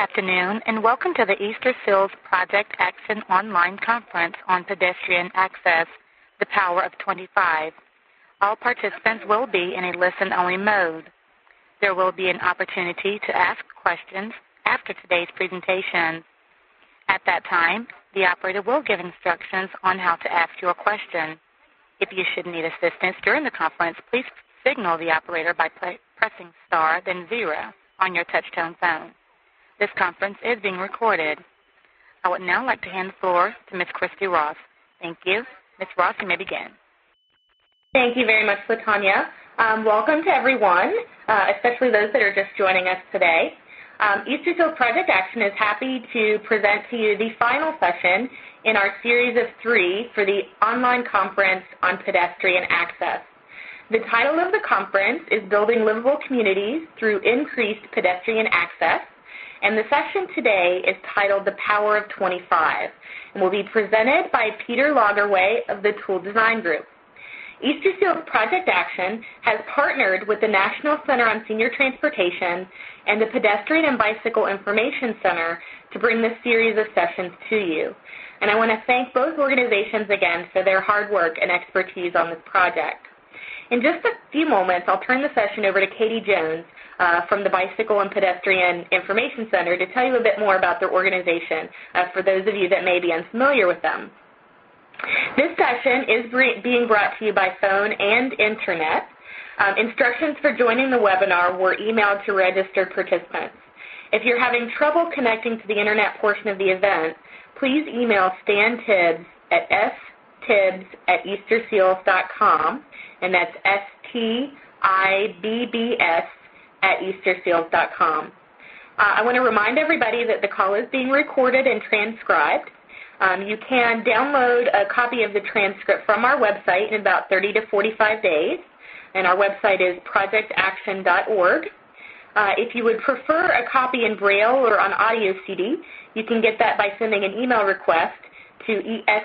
afternoon, and welcome to the Easter Seals Project Action Online Conference on Pedestrian Access, the Power of 25. All participants will be in a listen-only mode. There will be an opportunity to ask questions after today's presentation. At that time, the operator will give instructions on how to ask your question. If you should need assistance during the conference, please signal the operator by pressing star, then 0 on your touch-tone phone. This conference is being recorded. I would now like to hand the floor to Ms. Christy Ross. Thank you. Ms. Ross, you may begin. Thank you very much, LaTanya. Welcome to everyone, especially those that are just joining us today. Easter Seals Project Action is happy to present to you the final session in our series of 3 for the online conference on pedestrian access. The title of the conference is Building Livable Communities Through Increased Pedestrian Access, and the session today is titled The Power of 25 and will be presented by Peter Lagerwey of the Tool Design Group. Easter Seals Project Action has partnered with the National Center on Senior Transportation and the Pedestrian and Bicycle Information Center to bring this series of sessions to you. And I want to thank both organizations again for their hard work and expertise on this project. In just a few moments, I'll turn the session over to Katie Jones from the Bicycle and Pedestrian Information Center to tell you a bit more about their organization for those of you that may be unfamiliar with them. This session is being brought to you by phone and internet. Instructions for joining the webinar were emailed to registered participants. If you're having trouble connecting to the internet portion of the event, please email Stan Tibbs at stibbs@easterseals.com, and that's stibbs@easterseals.com. I want to remind everybody that the call is being recorded and transcribed. You can download a copy of the transcript from our website in about 30 to 45 days, and our website is projectaction.org. If you would prefer a copy in Braille or on audio CD, you can get that by sending an email request to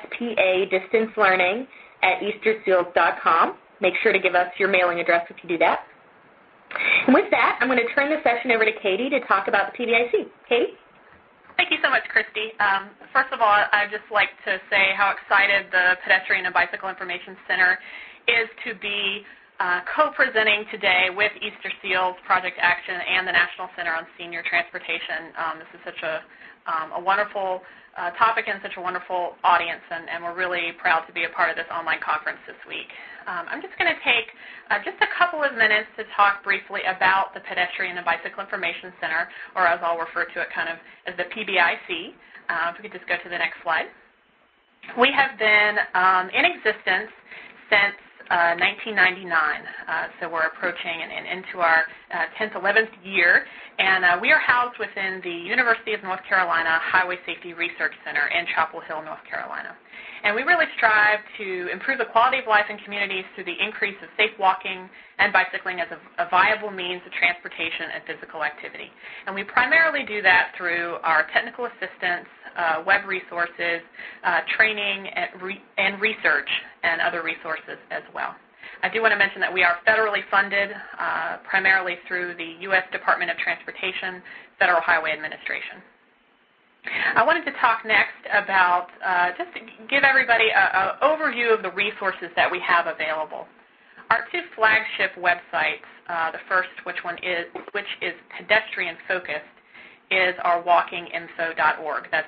espa.distancelearning@easterseals.com. Make sure to give us your mailing address if you do that. And with that, I'm going to turn the session over to Katie to talk about the PBIC. Katie? Thank you so much, Christy. First of all, I'd just like to say how excited the Pedestrian and Bicycle Information Center is to be co-presenting today with Easter Seals Project Action and the National Center on Senior Transportation. This is such a wonderful topic and such a wonderful audience, and we're really proud to be a part of this online conference this week. I'm just going to take just a couple of minutes to talk briefly about the Pedestrian and Bicycle Information Center, or as I'll refer to it kind of as the PBIC. If we could just go to the next slide. We have been in existence since 1999, so we're approaching and into our 10th, 11th year, and we are housed within the University of North Carolina Highway Safety Research Center in Chapel Hill, North Carolina. And we really strive to improve the quality of life in communities through the increase of safe walking and bicycling as a viable means of transportation and physical activity. And we primarily do that through our technical assistance, web resources, training, and research, and other resources as well. I do want to mention that we are federally funded primarily through the U.S. Department of Transportation, Federal Highway Administration. I wanted to talk next about, just to give everybody an overview of the resources that we have available. Our 2 flagship websites, the first, which is pedestrian focused, is our walkinginfo.org. That's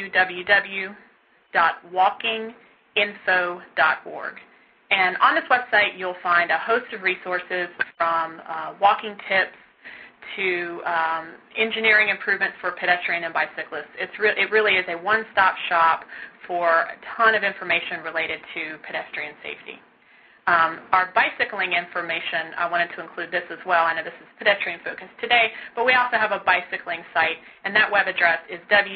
www.walkinginfo.org. And on this website, you'll find a host of resources from walking tips to engineering improvements for pedestrian and bicyclists. It really is a one-stop shop for a ton of information related to pedestrian safety. Our bicycling information, I wanted to include this as well. I know this is pedestrian focused today, but we also have a bicycling site, and that web address is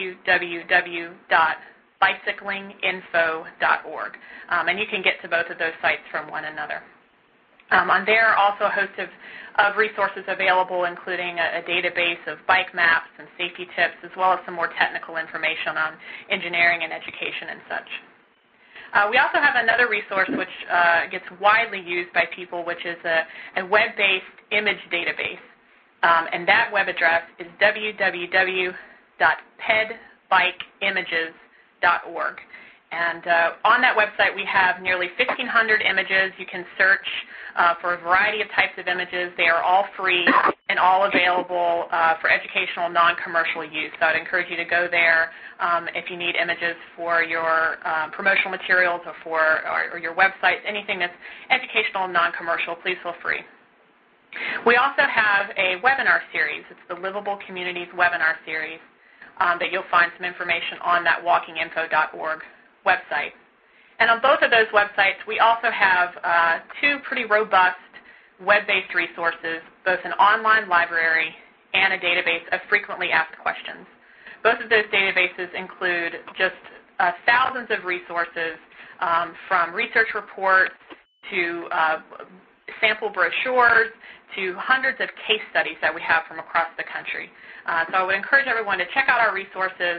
www.bicyclinginfo.org. And you can get to both of those sites from one another. On there are also a host of resources available, including a database of bike maps and safety tips, as well as some more technical information on engineering and education and such. We also have another resource which gets widely used by people, which is a web-based image database. And that web address is www www.pedbikeimages.org. And on that website, we have nearly 1,500 images. You can search for a variety of types of images. They are all free and all available for educational, non-commercial use. So I'd encourage you to go there if you need images for your promotional materials or your websites, anything that's educational and non-commercial, please feel free. We also have a webinar series. It's the Livable Communities webinar series that you'll find some information on that walkinginfo.org website. And on both of those websites, we also have two pretty robust web-based resources, both an online library and a database of frequently asked questions. Both of those databases include just thousands of resources from research reports to sample brochures to hundreds of case studies that we have from across the country. So I would encourage everyone to check out our resources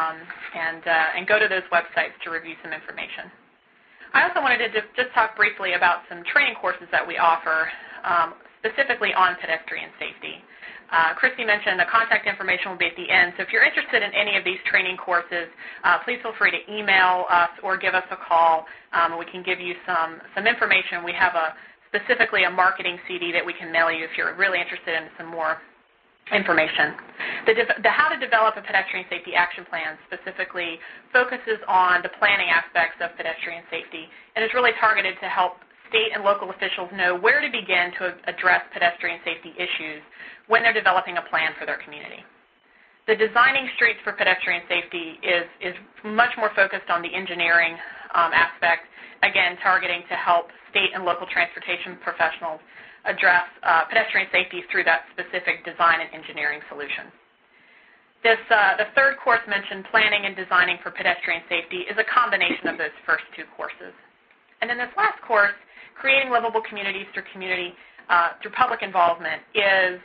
and go to those websites to review some information. I also wanted to just talk briefly about some training courses that we offer specifically on pedestrian safety. Christy mentioned the contact information will be at the end, so if you're interested in any of these training courses, please feel free to email us or give us a call. We can give you some information. We have specifically a marketing CD that we can mail you if you're really interested in some more information. The How to Develop a Pedestrian Safety Action Plan specifically focuses on the planning aspects of pedestrian safety and is really targeted to help state and local officials know where to begin to address pedestrian safety issues when they're developing a plan for their community. The Designing Streets for Pedestrian Safety is much more focused on the engineering aspect, again targeting to help state and local transportation professionals address pedestrian safety through that specific design and engineering solution. The third course mentioned, Planning and Designing for Pedestrian Safety, is a combination of those first two courses. And then this last course, Creating Livable Communities through public involvement, is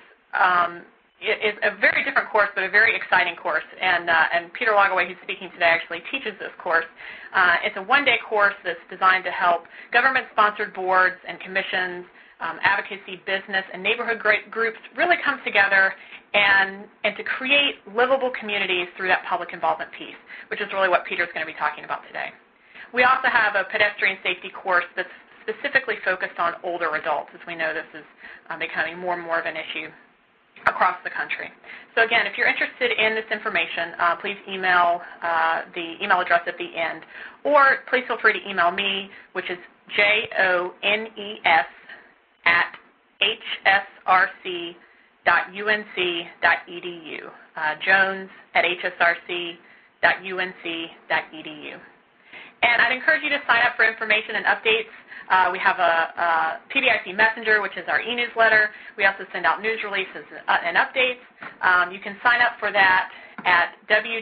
a very different course, but a very exciting course. And Peter Logaway, who's speaking today, actually teaches this course. It's a one-day course that's designed to help government-sponsored boards and commissions, advocacy, business, and neighborhood groups really come together and to create livable communities through that public involvement piece, which is really what Peter's going to be talking about today. We also have a pedestrian safety course that's specifically focused on older adults, as we know this is becoming more and more of an issue across the country. So again, if you're interested in this information, please email the email address at the end, or please feel free to email me, which is jones@hsrc.unc.edu, jones@hsrc.unc.edu. And I'd encourage you to sign up for information and updates. We have a PBIC Messenger, which is our e-newsletter. We also send out news releases and updates. You can sign up for that at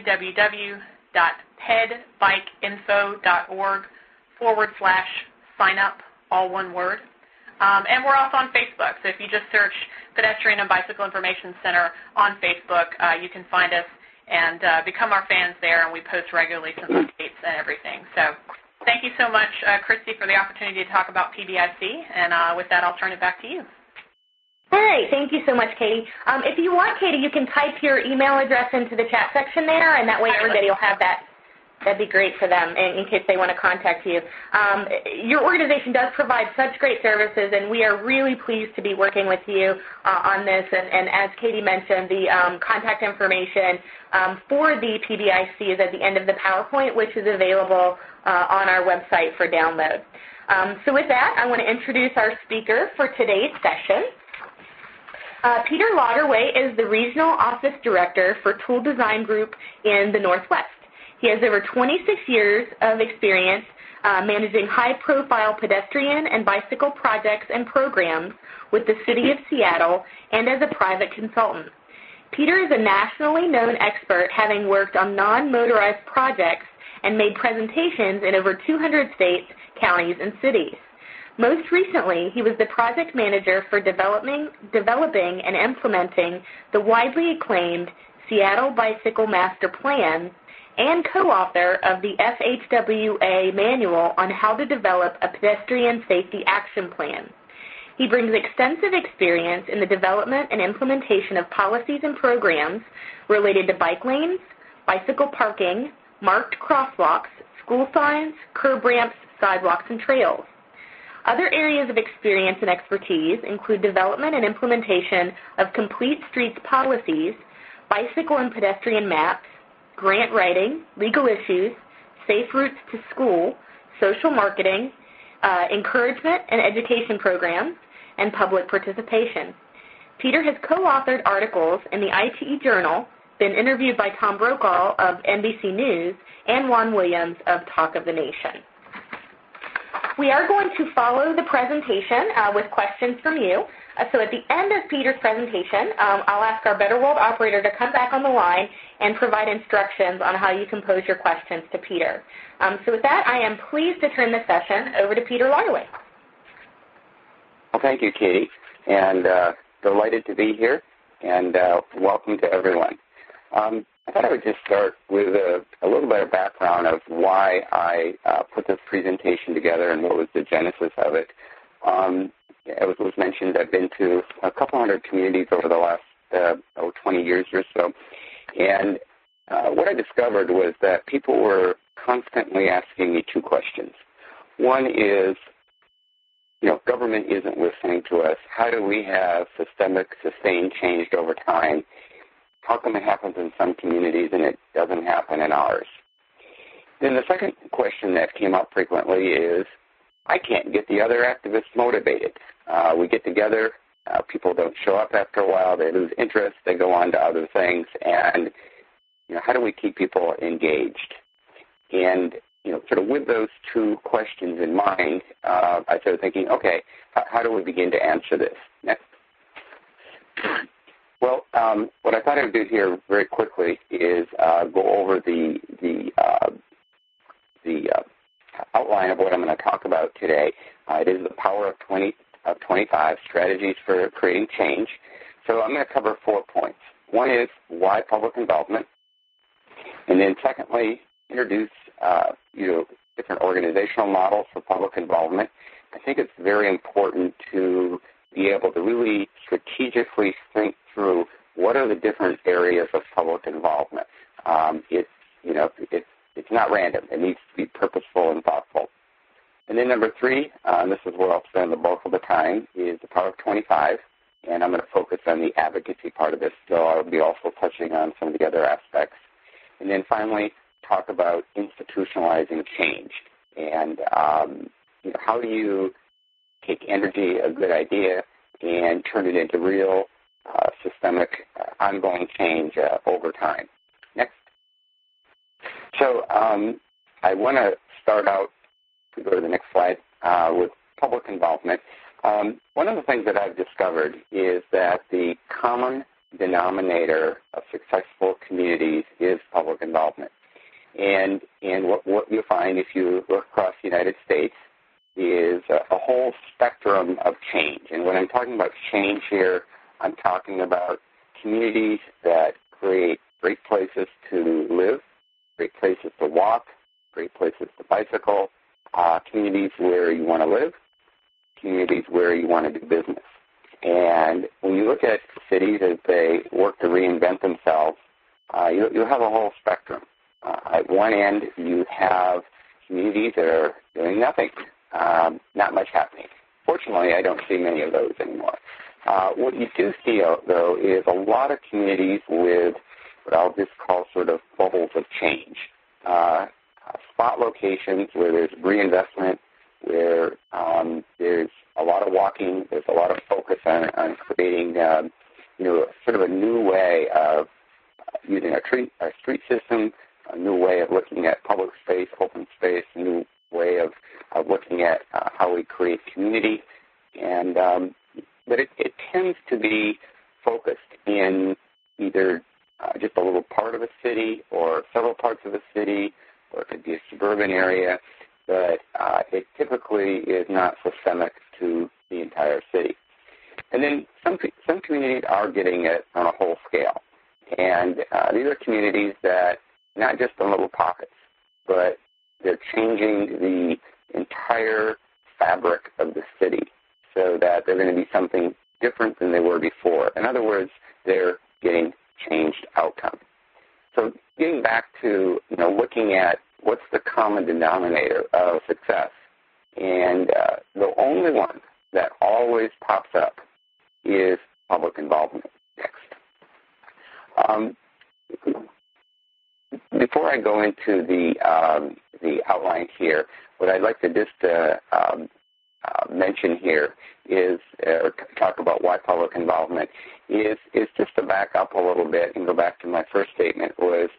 www.pedbikeinfo.org/sign-up, all one word. And we're also on Facebook. So if you just search Pedestrian and Bicycle Information Center on Facebook, you can find us and become our fans there, and we post regularly some updates and everything. So thank you so much, Christy, for the opportunity to talk about PBIC, and with that, I'll turn it back to you. All right, thank you so much, Katie. If you want, Katie, you can type your email address into the chat section there, and that way everybody will have that. That'd be great for them in case they want to contact you. Your organization does provide such great services, and we are really pleased to be working with you on this. And as Katie mentioned, the contact information for the PBIC is at the end of the PowerPoint, which is available on our website for download. So with that, I want to introduce our speaker for today's session. Peter Logaway is the Regional Office Director for Tool Design Group in the Northwest. He has over 26 years of experience managing high-profile pedestrian and bicycle projects and programs with the City of Seattle and as a private consultant. Peter is a nationally known expert, having worked on non-motorized projects and made presentations in over 200 states, counties, and cities. Most recently, he was the project manager for developing and implementing the widely acclaimed Seattle Bicycle Master Plan and co-author of the FHWA Manual on How to Develop a Pedestrian Safety Action Plan. He brings extensive experience in the development and implementation of policies and programs related to bike lanes, bicycle parking, marked crosswalks, school signs, curb ramps, sidewalks, and trails. Other areas of experience and expertise include development and implementation of complete streets policies, bicycle and pedestrian maps, grant writing, legal issues, safe routes to school, social marketing, encouragement and education programs, and public participation. Peter has co-authored articles in the ITE Journal, been interviewed by Tom Brokaw of NBC News, and Juan Williams of Talk of the Nation. We are going to follow the presentation with questions from you. So at the end of Peter's presentation, I'll ask our Better World operator to come back on the line and provide instructions on how you can pose your questions to Peter. So with that, I am pleased to turn the session over to Peter Lagerwey. Well, thank you, Katie, and delighted to be here, and welcome to everyone. I thought I would just start with a little bit of background of why I put this presentation together and what was the genesis of it. As was mentioned, I've been to a couple hundred communities over the last 20 years or so, and what I discovered was that people were constantly asking me two questions. One is, government isn't listening to us. How do we have systemic, sustained change over time? How come it happens in some communities and it doesn't happen in ours? Then the second question that came up frequently is, I can't get the other activists motivated. We get together, people don't show up after a while, they lose interest, they go on to other things, and how do we keep people engaged? And sort of with those two questions in mind, I started thinking, okay, how do we begin to answer this? Next. Well, what I thought I would do here very quickly is go over the outline of what I'm going to talk about today. It is the power of 25 strategies for creating change. So I'm going to cover 4 points. One is why public involvement, and then secondly, introduce different organizational models for public involvement. I think it's very important to be able to really strategically think through what are the different areas of public involvement. It's not random. It needs to be purposeful and thoughtful. And then number 3, and this is where I'll spend the bulk of the time, is the power of 25, and I'm going to focus on the advocacy part of this, so I'll be also touching on some of the other aspects. And then finally, talk about institutionalizing change, and how do you take energy, a good idea, and turn it into real systemic ongoing change over time. Next. So I want to start out, if we go to the next slide, with public involvement. One of the things that I've discovered is that the common denominator of successful communities is public involvement. And what you'll find if you look across the United States is a whole spectrum of change. And when I'm talking about change here, I'm talking about communities that create great places to live, great places to walk, great places to bicycle, communities where you want to live, communities where you want to do business. And when you look at cities as they work to reinvent themselves, you have a whole spectrum. At one end, you have communities that are doing nothing, not much happening. Fortunately, I don't see many of those anymore. What you do see, though, is a lot of communities with what I'll just call sort of bubbles of change. Spot locations where there's reinvestment, where there's a lot of walking, there's a lot of focus on creating, sort of a new way of using our street system, a new way of looking at public space, open space, a new way of looking at how we create community. And but it tends to be focused in either just a little part of a city or several parts of a city, or it could be a suburban area, but it typically is not systemic to the entire city. And then some communities are getting it on a whole scale. And these are communities that, not just in little pockets, but they're changing the entire fabric of the city. so that they're going to be something different than they were before. In other words, they're getting changed outcome. So getting back to, looking at what's the common denominator of success, and the only one that always pops up is public involvement. Next. Before I go into the outline here, what I'd like to just mention here is, or talk about why public involvement is just to back up a little bit and go back to my first statement was,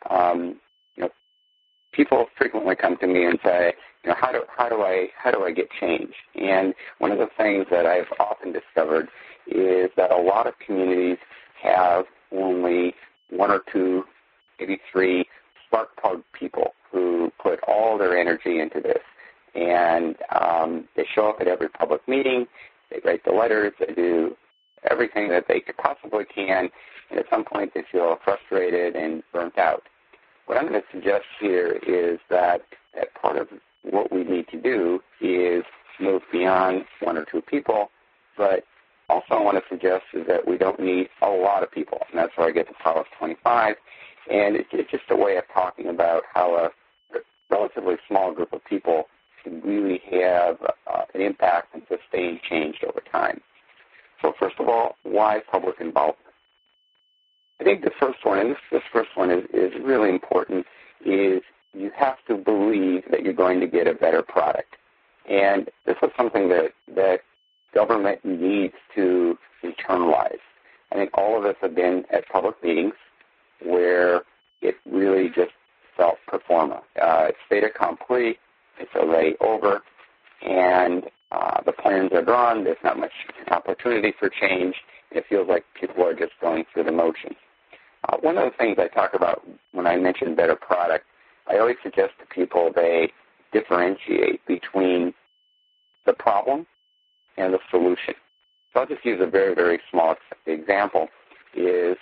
people frequently come to me and say, how do I get change? And one of the things that I've often discovered is that a lot of communities have only one or two, maybe three spark plug people who put all their energy into this. And they show up at every public meeting, they write the letters, they do everything that they could possibly can, and at some point they feel frustrated and burnt out. What I'm going to suggest here is that part of what we need to do is move beyond one or two people, but also I want to suggest is that we don't need a lot of people, and that's where I get the power of 25, and it's just a way of talking about how a relatively small group of people can really have an impact and sustain change over time. So first of all, why public involvement? I think the first one, and this first one is really important, is you have to believe that you're going to get a better product. And this is something that government needs to internalize. I think all of us have been at public meetings where it really just felt pro forma. It's fait accompli, it's already over, and the plans are drawn, there's not much opportunity for change, and it feels like people are just going through the motions. One of the things I talk about when I mention better product, I always suggest to people they differentiate between the problem and the solution. So I'll just use a very, very small example is,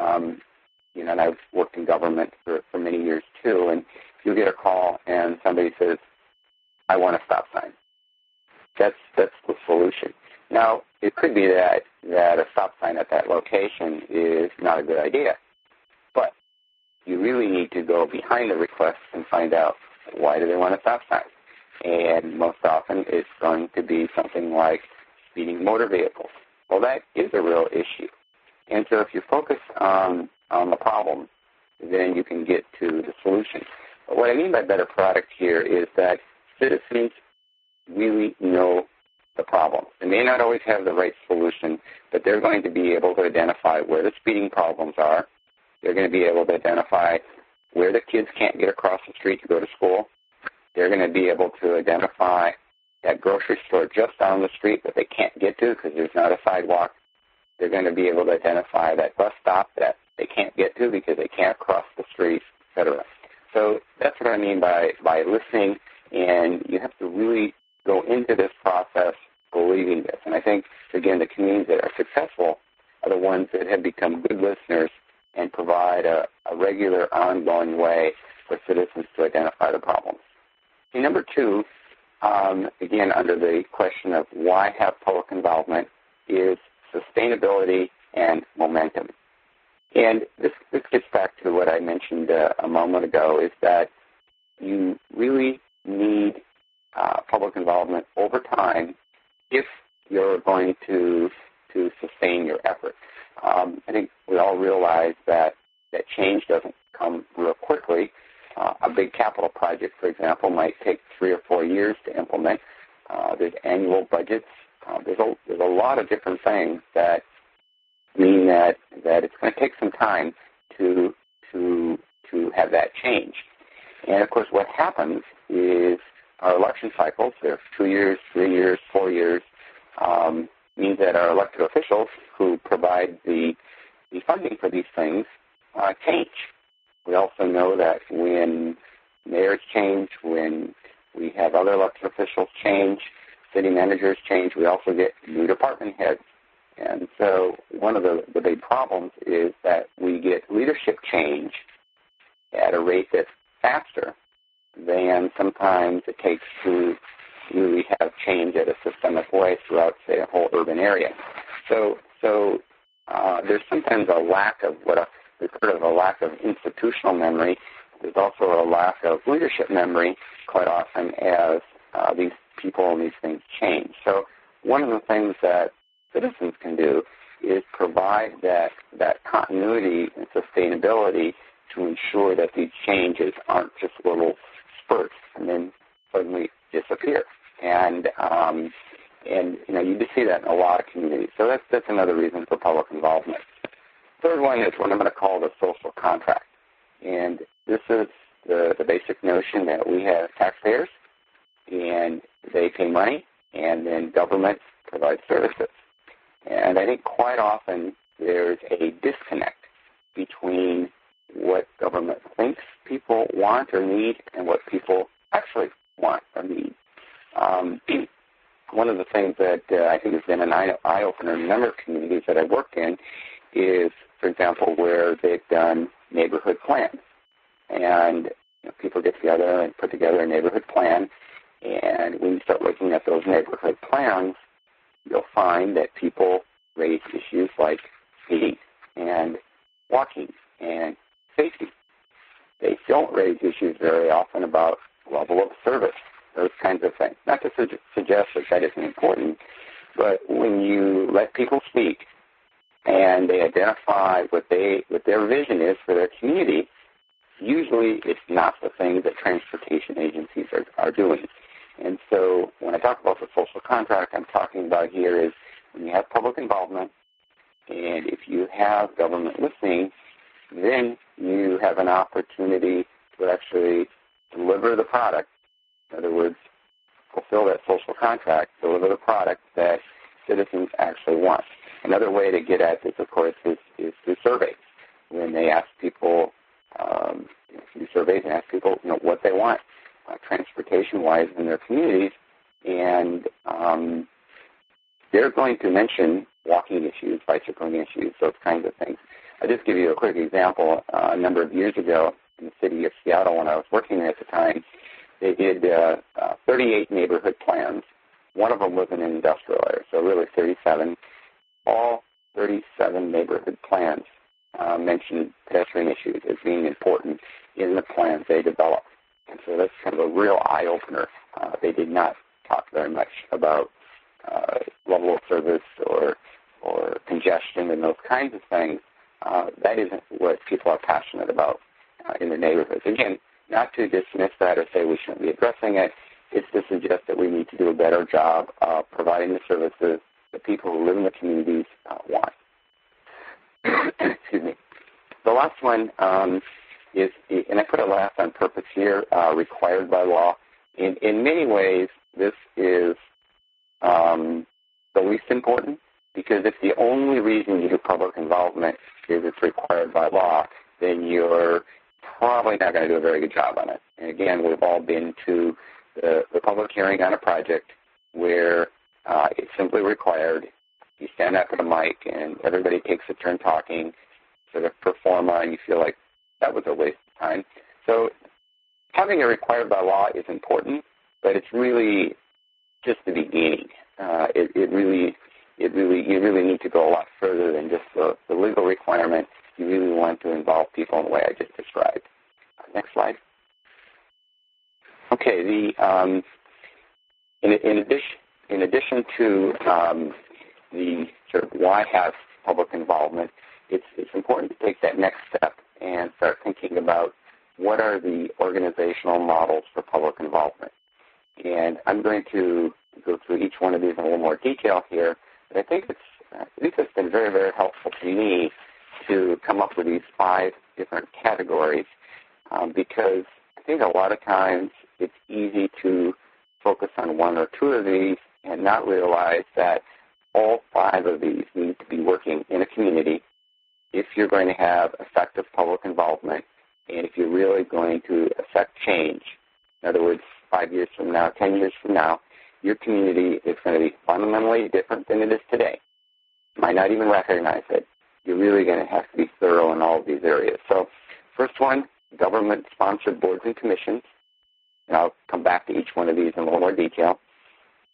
and I've worked in government for many years too, and you get a call and somebody says, I want a stop sign. That's the solution. Now, it could be that a stop sign at that location is not a good idea, but you really need to go behind the request and find out why do they want a stop sign. And most often it's going to be something like speeding motor vehicles. Well, that is a real issue. And so if you focus on the problem, then you can get to the solution. But what I mean by better product here is that citizens really know the problem. They may not always have the right solution, but they're going to be able to identify where the speeding problems are. They're going to be able to identify where the kids can't get across the street to go to school. They're going to be able to identify that grocery store just down the street that they can't get to because there's not a sidewalk. They're going to be able to identify that bus stop that they can't get to because they can't cross the street, etc. So that's what I mean by listening, and you have to really go into this process believing this. And I think, again, the communities that are successful are the ones that have become good listeners and provide a regular, ongoing way for citizens to identify the problems. And number two, again, under the question of why have public involvement, is sustainability and momentum. And this gets back to what I mentioned a moment ago, is that you really need public involvement over time if you're going to sustain your effort. I think we all realize that change doesn't come real quickly. A big capital project, for example, might take 3 or 4 years to implement. There's annual budgets. There's a lot of different things that mean that it's going to take some time to have that change. And of course, what happens is our election cycles, they're 2 years, 3 years, 4 years, means that our elected officials who provide the funding for these things change. We also know that when mayors change, when we have other elected officials change, city managers change, we also get new department heads. And so one of the big problems is that we get leadership change at a rate that's faster than sometimes it takes to really have change at a systemic way throughout, say, a whole urban area. So there's sometimes a lack of a lack of institutional memory. There's also a lack of leadership memory quite often as these people and these things change. So one of the things that citizens can do is provide that continuity and sustainability to ensure that these changes aren't just little spurts and then suddenly disappear. And you just see that in a lot of communities. So that's another reason for public involvement. Third one is what I'm going to call the social contract. And this is the basic notion that we have taxpayers, and they pay money, and then government provides services. And I think quite often there's a disconnect between what government thinks people want or need and what people actually want or need. One of the things that I think has been an eye-opener in a number of communities that I've worked in is, for example, where they've done neighborhood plans. And people get together and put together a neighborhood plan. And when you start looking at those neighborhood plans, you'll find that people raise issues like speed and walking and safety. They don't raise issues very often about level of service, those kinds of things. Not to suggest that isn't important, but when you let people speak and they identify what their vision is for their community, usually it's not the things that transportation agencies are doing. And so when I talk about the social contract, I'm talking about here is when you have public involvement and if you have government listening, then you have an opportunity to actually deliver the product. In other words, fulfill that social contract, deliver the product that citizens actually want. Another way to get at this, of course, is through surveys. When they ask people, through surveys and ask people, what they want transportation-wise in their communities, and they're going to mention walking issues, bicycling issues, those kinds of things. I'll just give you a quick example. A number of years ago in the city of Seattle, when I was working there at the time, they did 38 neighborhood plans. One of them was in an industrial area, so really 37. All 37 neighborhood plans mentioned pedestrian issues as being important in the plans they developed. And so that's kind of a real eye-opener. They did not talk very much about level of service or congestion and those kinds of things. That isn't what people are passionate about in the neighborhoods. Again, not to dismiss that or say we shouldn't be addressing it. It's to suggest that we need to do a better job of providing the services that people who live in the communities want. Excuse me. The last one is, and I put it last on purpose here, required by law. In many ways, this is the least important, because if the only reason you do public involvement is it's required by law, then you're probably not going to do a very good job on it. And again, we've all been to the public hearing on a project where it's simply required. You stand up at a mic and everybody takes a turn talking, sort of pro forma, and you feel like that was a waste of time. So having it required by law is important, but it's really just the beginning. You really need to go a lot further than just the legal requirement. You really want to involve people in the way I just described. Next slide. Okay. In addition to the sort of why have public involvement, it's important to take that next step and start thinking about what are the organizational models for public involvement. And I'm going to go through each one of these in a little more detail here, but I think it's been very, very helpful to me to come up with these 5 different categories because I think a lot of times it's easy to focus on 1 or 2 of these and not realize that all 5 of these need to be working in a community if you're going to have effective public involvement and if you're really going to affect change. In other words, 5 years from now, 10 years from now, your community is going to be fundamentally different than it is today. You might not even recognize it. You're really going to have to be thorough in all of these areas. So first one, government-sponsored boards and commissions. And I'll come back to each one of these in a little more detail.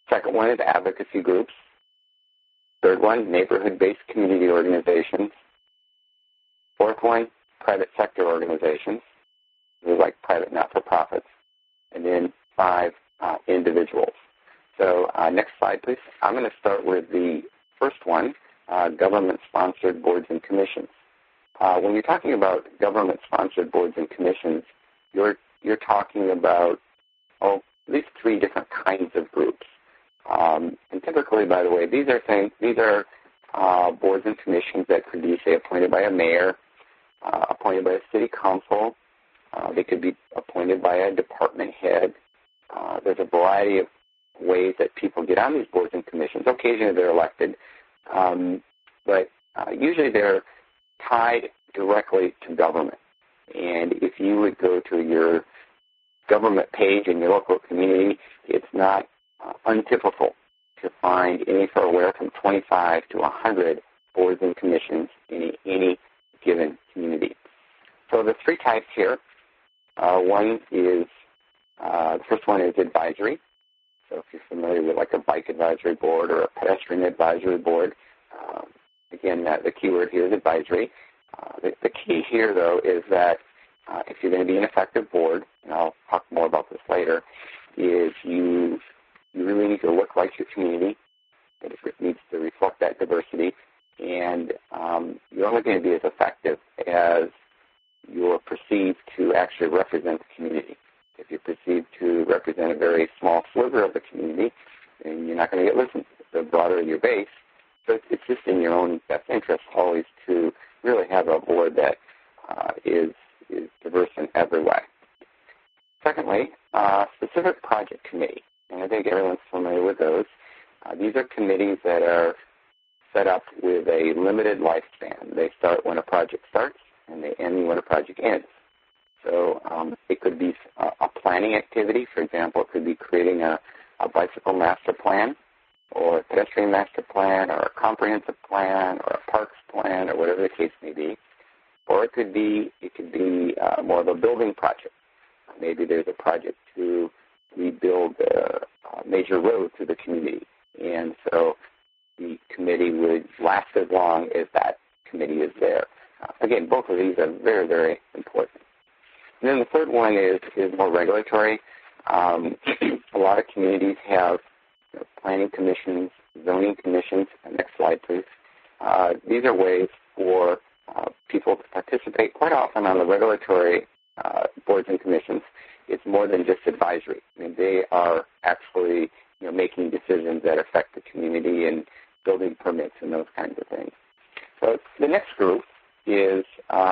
Second one is advocacy groups. Third one, neighborhood-based community organizations. Fourth one, private sector organizations. They're like private not-for-profits. And then 5, individuals. So next slide, please. I'm going to start with the first one, government-sponsored boards and commissions. When you're talking about government-sponsored boards and commissions, you're talking about at least 3 different kinds of groups. And typically, by the way, these are boards and commissions that could be, say, appointed by a mayor, appointed by a city council. They could be appointed by a department head. There's a variety of ways that people get on these boards and commissions. Occasionally they're elected, but usually they're tied directly to government. And if you would go to your government page in your local community, it's not untypical to find anywhere from 25 to 100 boards and commissions in any given community. So the 3 types here, the first one is advisory. So if you're familiar with like a bike advisory board or a pedestrian advisory board, again, the key word here is advisory. The key here, though, is that if you're going to be an effective board, and I'll talk more about this later, is you really need to look like your community. It needs to reflect that diversity, and you're only going to be as effective as you're perceived to actually represent the community. If you're perceived to represent a very small sliver of the community, then you're not going to get listened to. The broader your base, so it's just in your own best interest always to really have a board that is diverse in every way. Secondly, specific project committee, and I think everyone's familiar with those. These are committees that are set up with a limited lifespan. They start when a project starts, and they end when a project ends. So it could be a planning activity. For example, it could be creating a bicycle master plan or a pedestrian master plan or a comprehensive plan or a parks plan or whatever the case may be. Or it could be more of a building project. Maybe there's a project to rebuild a major road through the community. And so the committee would last as long as that committee is there. Again, both of these are very, very important. And then the third one is more regulatory. A lot of communities have planning commissions, zoning commissions. Next slide, please. These are ways for people to participate quite often on the regulatory boards and commissions. It's more than just advisory. I mean, they are actually making decisions that affect the community and building permits and those kinds of things. So the next group is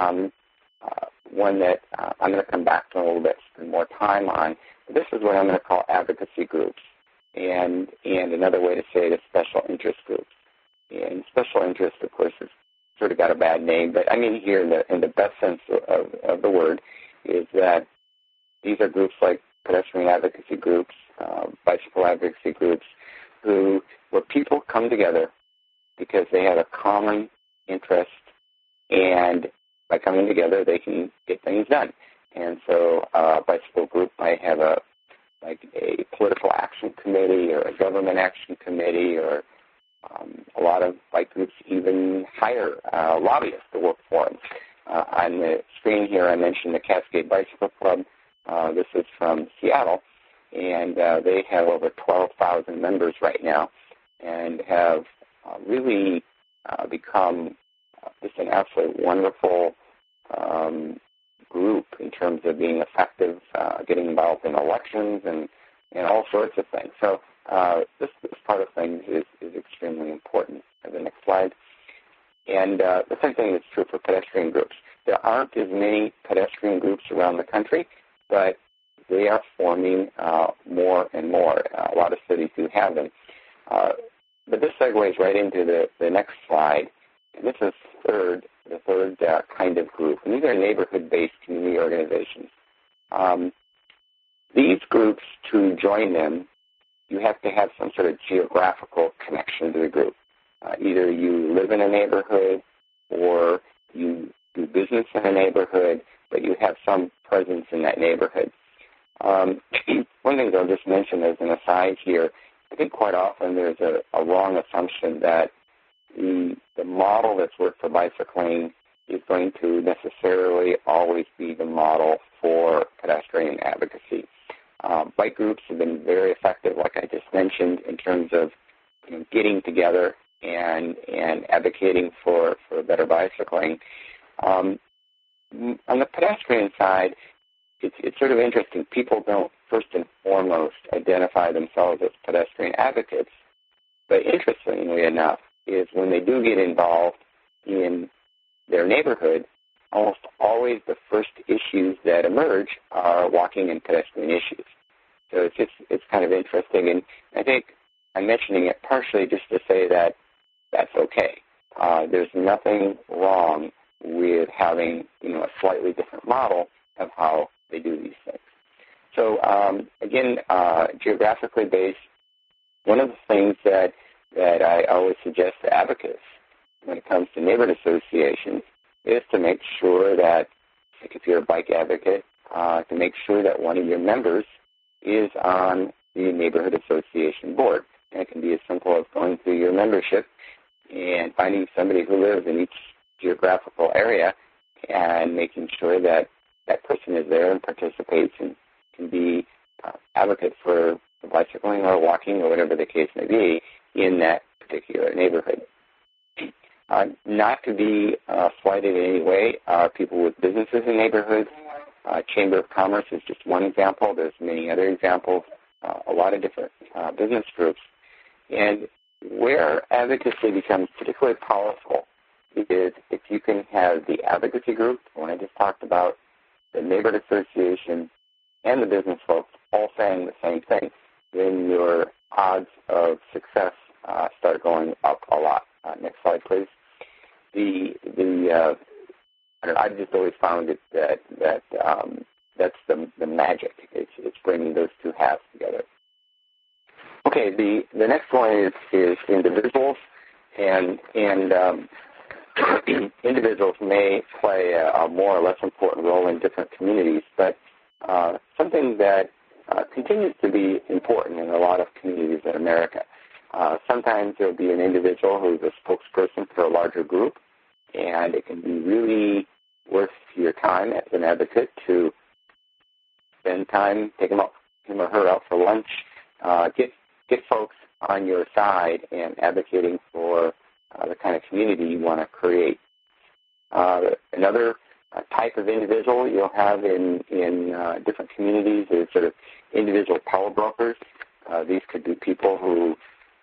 one that I'm going to come back to a little bit, spend more time on. This is what I'm going to call advocacy groups, and another way to say it is special interest groups. And special interest, of course, has sort of got a bad name, but I mean here in the best sense of the word is that these are groups like pedestrian advocacy groups, bicycle advocacy groups, where people come together because they have a common interest, and by coming together, they can get things done. And so a bicycle group might have a political action committee or a government action committee, or a lot of bike groups even hire lobbyists to work for them. On the screen here, I mentioned the Cascade Bicycle Club. This is from Seattle, and they have over 12,000 members right now and have really become just an absolutely wonderful group in terms of being effective, getting involved in elections and all sorts of things. So this part of things is extremely important. The next slide. And the same thing is true for pedestrian groups. There aren't as many pedestrian groups around the country, but they are forming more and more. A lot of cities do have them. But this segues right into the next slide. And this is the third kind of group. And these are neighborhood-based community organizations. These groups, to join them, you have to have some sort of geographical connection to the group. Either you live in a neighborhood or you do business in a neighborhood, but you have some presence in that neighborhood. One thing I'll just mention as an aside here, I think quite often there's a wrong assumption that the model that's worked for bicycling is going to necessarily always be the model for pedestrian advocacy. Bike groups have been very effective, like I just mentioned, in terms of getting together and advocating for better bicycling. On the pedestrian side, it's sort of interesting. People don't first and foremost identify themselves as pedestrian advocates, but interestingly enough is when they do get involved in their neighborhood, almost always the first issues that emerge are walking and pedestrian issues. So it's kind of interesting, and I think I'm mentioning it partially just to say that that's okay. There's nothing wrong with having a slightly different model of how they do these things. So again, geographically based, one of the things that I always suggest to advocates when it comes to neighborhood associations is to make sure that, like if you're a bike advocate, to make sure that one of your members is on the neighborhood association board. And it can be as simple as going through your membership and finding somebody who lives in each geographical area and making sure that that person is there and participates and can be advocate for bicycling or walking or whatever the case may be in that particular neighborhood. Not to be slighted in any way are people with businesses in neighborhoods. Chamber of Commerce is just one example. There's many other examples, a lot of different business groups. And where advocacy becomes particularly powerful is if you can have the advocacy group, the one I just talked about, the neighborhood association, and the business folks all saying the same thing, then your odds of success start going up a lot. Next slide, please. I've just always found it that's the magic. It's bringing those two halves together. Okay, the next one is individuals, and individuals may play a more or less important role in different communities, but something that continues to be important in a lot of communities in America. Sometimes there will be an individual who's a spokesperson for a larger group, and it can be really worth your time as an advocate to spend time, take him or her out for lunch, get folks on your side and advocating for the kind of community you want to create. Another type of individual you'll have in different communities is sort of individual power brokers. These could be people who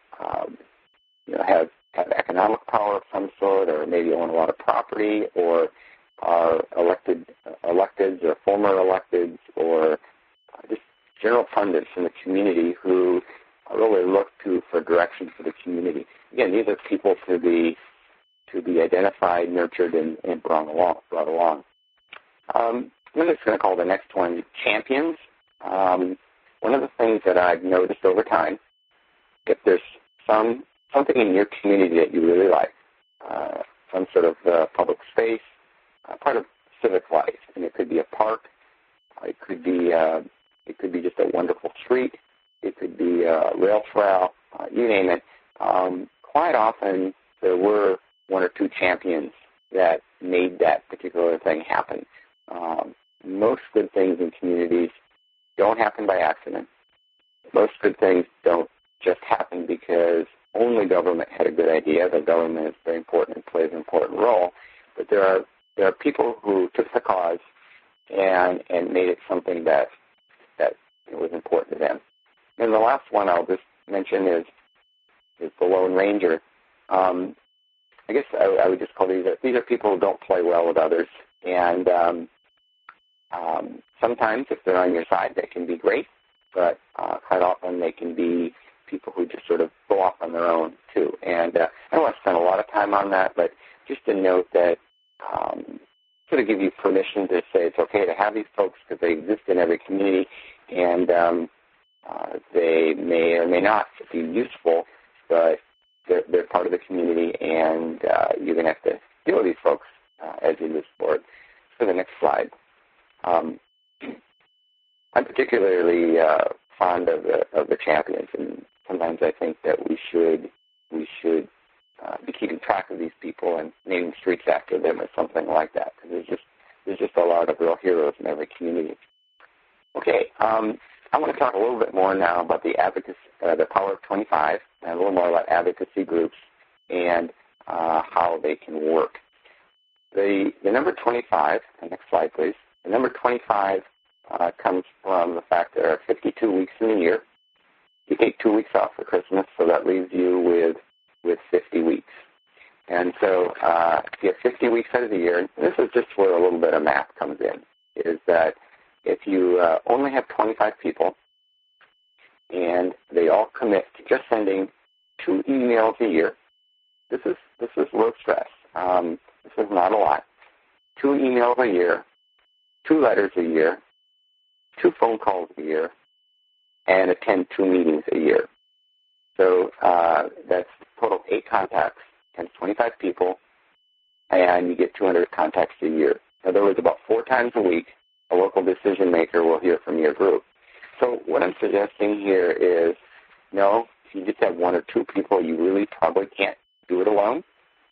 have economic power of some sort, or maybe own a lot of property, or are electeds or former electeds, or just general pundits in the community who really look to for direction for the community. Again, these are people to be identified, nurtured, and brought along. I'm just going to call the next one champions. One of the things that I've noticed over time, if there's something in your community that you really like, some sort of public space, part of civic life, and it could be a park, it could be just a wonderful street, it could be a rail trail, you name it. Quite often there were one or two champions that made that particular thing happen. Most good things in communities don't happen by accident. Most good things don't just happen because only government had a good idea. The government is very important and plays an important role. But there are people who took the cause and made it something that was important to them. And the last one I'll just mention is the Lone Ranger. I guess I would just call these are people who don't play well with others. And sometimes if they're on your side, they can be great. But quite often they can be people who just sort of go off on their own, too. And I don't want to spend a lot of time on that, but just to note that sort of give you permission to say it's okay to have these folks because they exist in every community, and they may or may not be useful, but they're part of the community, and you're going to have to deal with these folks as you move forward. So the next slide. I'm particularly fond of the champions, and sometimes I think that we should be keeping track of these people and naming streets after them or something like that, because there's just a lot of real heroes in every community. Okay, I want to talk a little bit more now about the advocacy, the Power of 25, and a little more about advocacy groups and how they can work. The number 25, next slide please, the number 25 comes from the fact there are 52 weeks in a year. You take 2 weeks off for Christmas, so that leaves you with 50 weeks. And so you have 50 weeks out of the year, and this is just where a little bit of math comes in, is that if you only have 25 people and they all commit to just sending 2 emails a year, this is low stress. This is not a lot. 2 emails a year, 2 letters a year, 2 phone calls a year, and attend 2 meetings a year. So that's a total of 8 contacts, times 25 people, and you get 200 contacts a year. In other words, about 4 times a week, a local decision maker will hear from your group. So what I'm suggesting here is, no, if you just have 1 or 2 people, you really probably can't do it alone.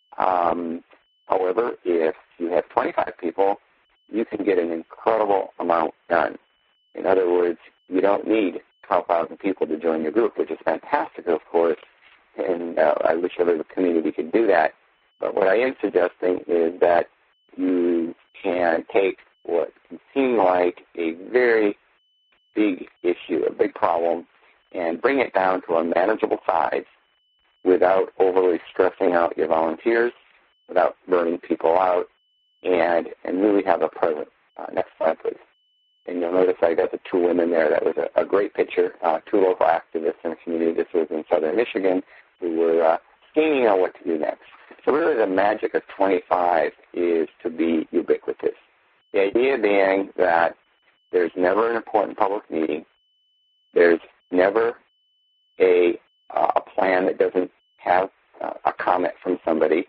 However, if you have 25 people, you can get an incredible amount done. In other words, you don't need 12,000 people to join your group, which is fantastic, of course, and I wish every community could do that. But what I am suggesting is that you can take what can seem like a very big issue, a big problem, and bring it down to a manageable size without overly stressing out your volunteers, without burning people out, and really have a presence. Next slide, please. And you'll notice I got the 2 women there. That was a great picture. 2 local activists in the community. This was in southern Michigan, who were scheming on what to do next. So really the magic of 25 is to be ubiquitous. The idea being that there's never an important public meeting. There's never a plan that doesn't have a comment from somebody.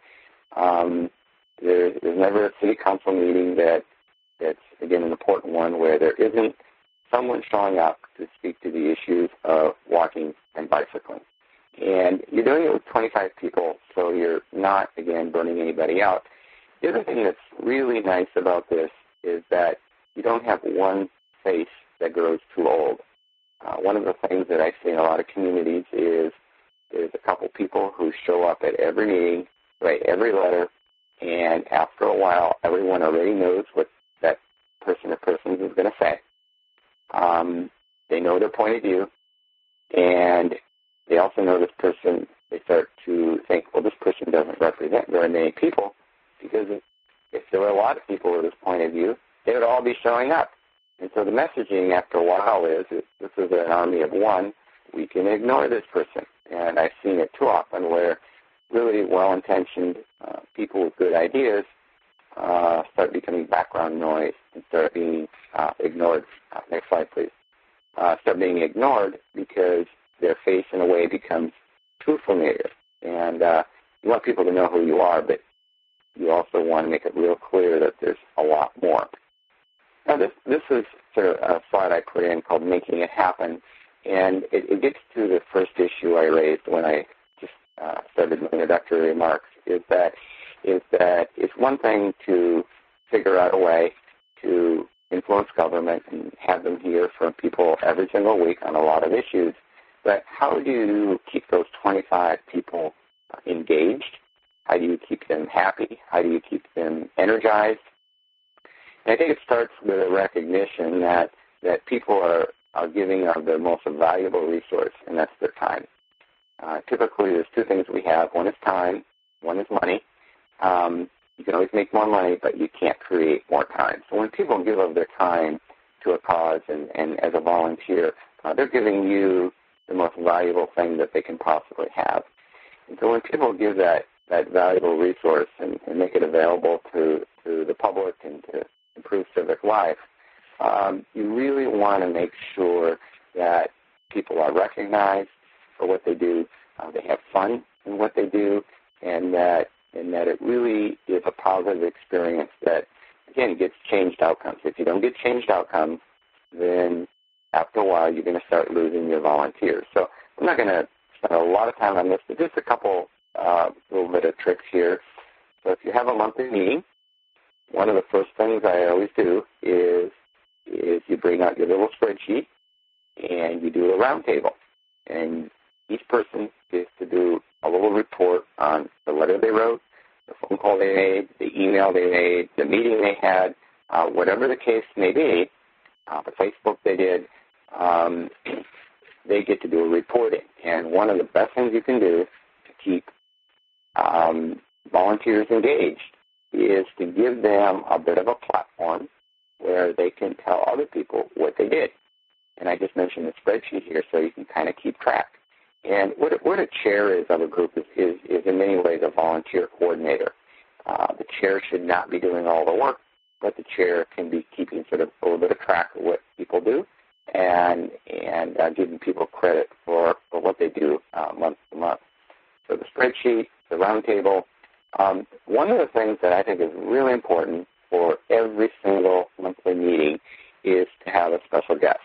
There's never a city council meeting that's, again, an important one where there isn't someone showing up to speak to the issues of walking and bicycling. And you're doing it with 25 people, so you're not, again, burning anybody out. The other thing that's really nice about this is that you don't have one face that grows too old. One of the things that I see in a lot of communities is there's a couple people who show up at every meeting, write every letter, and after a while, everyone already knows what that person or persons is going to say. They know their point of view, and they also know this person. They start to think, well, this person doesn't represent very many people, because if there were a lot of people with this point of view, they would all be showing up. And so the messaging after a while is this is an army of one. We can ignore this person. And I've seen it too often where really well-intentioned people with good ideas start becoming background noise and start being ignored. Next slide, please. Start being ignored because their face, in a way, becomes too familiar. And you want people to know who you are, but you also want to make it real clear that there's a lot more. Now, this is sort of a slide I put in called Making It Happen, and it gets to the first issue I raised when I just started my introductory remarks, is that it's one thing to figure out a way to influence government and have them hear from people every single week on a lot of issues, but how do you keep those 25 people engaged? How do you keep them happy? How do you keep them energized? And I think it starts with a recognition that people are giving of their most valuable resource, and that's their time. Typically, there's 2 things we have. One is time. One is money. You can always make more money, but you can't create more time. So when people give of their time to a cause and as a volunteer, they're giving you the most valuable thing that they can possibly have. And so when people give that valuable resource and make it available to the public and to improve civic life, you really want to make sure that people are recognized for what they do, they have fun in what they do, and that it really is a positive experience that, again, gets changed outcomes. If you don't get changed outcomes, then after a while you're going to start losing your volunteers. So I'm not going to spend a lot of time on this, but just a couple little bit of tricks here. So if you have a monthly meeting, one of the first things I always do is you bring out your little spreadsheet and you do a roundtable. And each person gets to do a little report on the letter they wrote, the phone call they made, the email they made, the meeting they had, whatever the case may be, the Facebook they did, they get to do a reporting. And one of the best things you can do to keep volunteers engaged is to give them a bit of a platform where they can tell other people what they did. And I just mentioned the spreadsheet here so you can kind of keep track. And what a chair is of a group is in many ways a volunteer coordinator. The chair should not be doing all the work, but the chair can be keeping sort of a little bit of track of what people do and giving people credit for what they do month to month. So the spreadsheet, the roundtable. One of the things that I think is really important for every single monthly meeting is to have a special guest.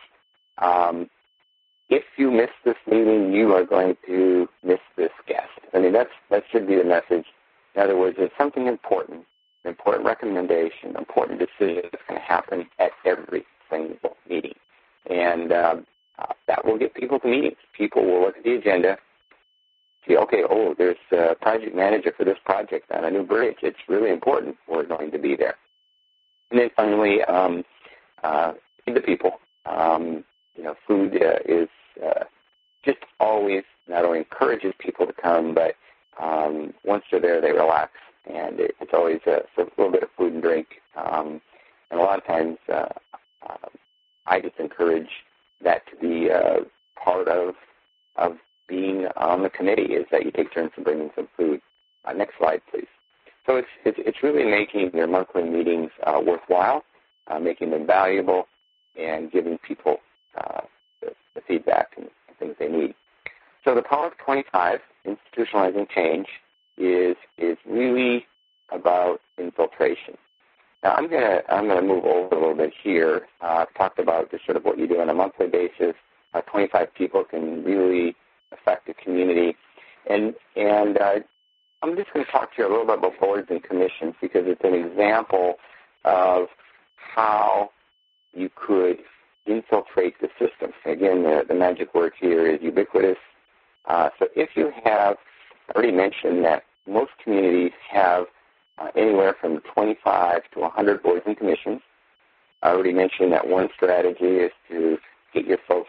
If you miss this meeting, you are going to miss this guest. I mean, that should be the message. In other words, there's something important, an important recommendation, an important decision that's going to happen at every single meeting. And that will get people to meetings. People will look at the agenda, see, okay, there's a project manager for this project on a new bridge. It's really important. We're going to be there. And then finally, feed the people. Food is just always not only encourages people to come, but once they're there, they relax. And it's always a little bit of food and drink. And a lot of times, I just encourage that to be part of being on the committee, is that you take turns in bringing some food. Next slide, please. So it's really making your monthly meetings worthwhile, making them valuable, and giving people the feedback and things they need. So the Power of 25, institutionalizing change, is really about infiltration. Now I'm gonna move over a little bit here. I've talked about just sort of what you do on a monthly basis. 25 people can really affect the community, and I'm just going to talk to you a little bit about boards and commissions because it's an example of how you could infiltrate the system. Again, the magic word here is ubiquitous. So if you have, I already mentioned that most communities have anywhere from 25 to 100 boards and commissions. I already mentioned that one strategy is to get your folks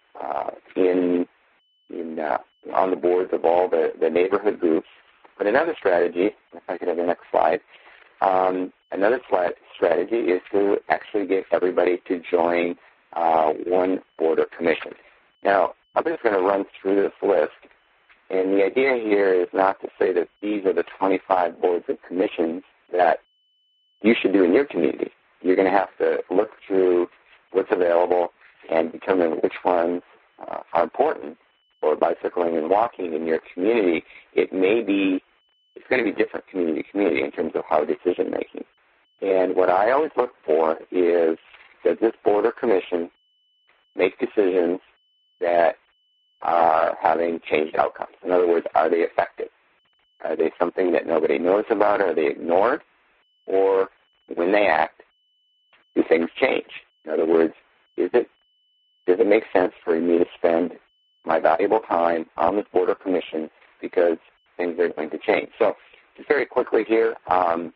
on the boards of all the neighborhood groups. But another strategy, if I could have the next slide, another strategy is to actually get everybody to join one board or commission. Now, I'm just going to run through this list. And the idea here is not to say that these are the 25 boards and commissions that you should do in your community. You're going to have to look through what's available and determine which ones are important for bicycling and walking in your community. It's going to be different community to community in terms of how decision making. And what I always look for is, does this board or commission make decisions that are having changed outcomes? In other words, are they effective? Are they something that nobody knows about? Are they ignored? Or when they act, do things change? In other words, does it make sense for me to spend my valuable time on this board or commission because things are going to change? So just very quickly here, an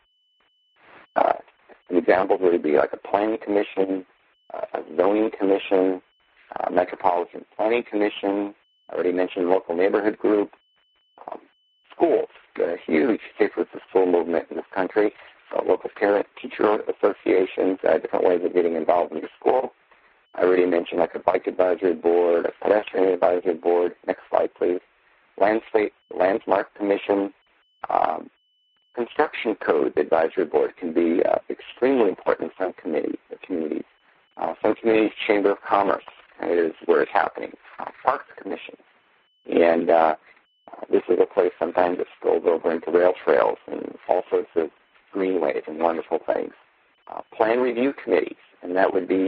example would be like a planning commission, a zoning commission, a metropolitan planning commission. I already mentioned local neighborhood group, schools, a huge Safer for School movement in this country, local parent-teacher associations, different ways of getting involved in your school. I already mentioned like a bike advisory board, a pedestrian advisory board. Next slide, please. Landmark commission, construction code advisory board can be extremely important in some communities. Some communities, Chamber of Commerce is where it's happening. Parks commission. And this is a place sometimes that spills over into rail trails and all sorts of greenways and wonderful things. Plan review committees, and that would be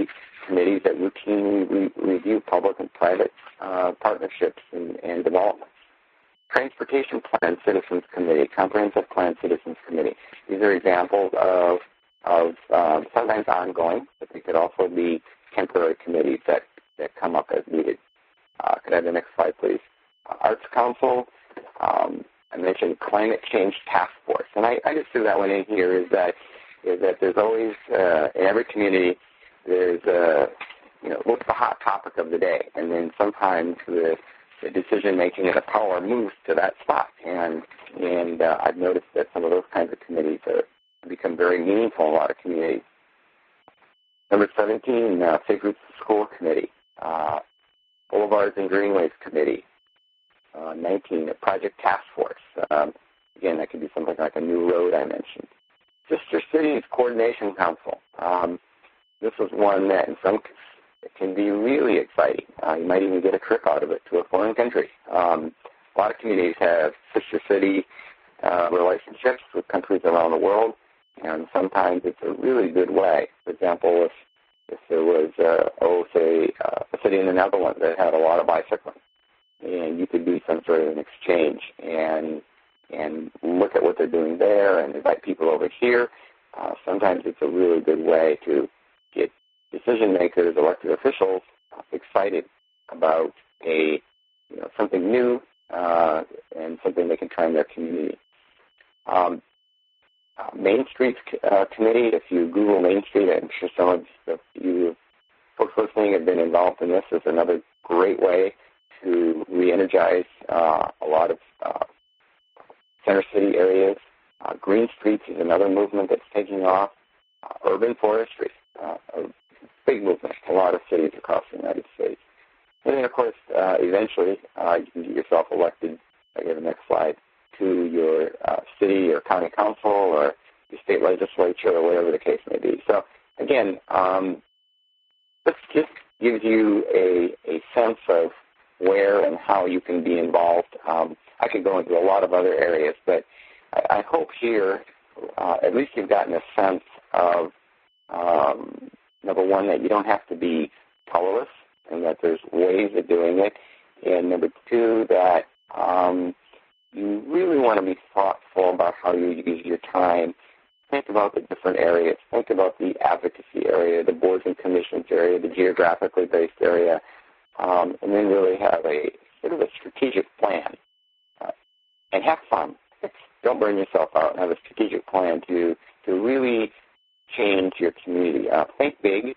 committees that routinely review public and private partnerships and developments. Transportation Plan Citizens Committee, Comprehensive Plan Citizens Committee. These are examples of sometimes ongoing, but they could also be temporary committees that come up as needed. Could I have the next slide, please? Arts Council. I mentioned Climate Change Task Force, and I just threw that one in here. Is that there's always in every community there's what's the hot topic of the day, and then sometimes the decision making and the power moves to that spot, and I've noticed that some of those kinds of committees have become very meaningful in a lot of communities. Number 17, Safe Routes to School Committee, Boulevards and Greenways Committee. 19, Project Task Force. Again, that could be something like a new road I mentioned. Sister Cities Coordination Council. This was one that it can be really exciting. You might even get a trip out of it to a foreign country. A lot of communities have sister city relationships with countries around the world, and sometimes it's a really good way. For example, if there was, a city in the Netherlands that had a lot of bicycling, and you could do some sort of an exchange and look at what they're doing there and invite people over here. Sometimes it's a really good way to get decision makers, elected officials, excited about something new and something they can try in their community. Main Street Committee. If you Google Main Street, I'm sure some of you folks listening have been involved in this. It's another great way to re-energize a lot of center city areas. Green Streets is another movement that's taking off. Urban forestry, a big movement in a lot of cities across the United States. And then, of course, eventually you can get yourself elected, I get the next slide, to your city or county council or your state legislature or whatever the case may be. So, again, this just gives you a sense of where and how you can be involved. I could go into a lot of other areas, but I hope here at least you've gotten a sense of, number one, that you don't have to be powerless and that there's ways of doing it, and number two, that you really want to be thoughtful about how you use your time. Think about the different areas. Think about the advocacy area, the boards and commissions area, the geographically based area, and then really have a sort of a strategic plan. And have fun. Don't burn yourself out, and have a strategic plan to really change your community. Think big.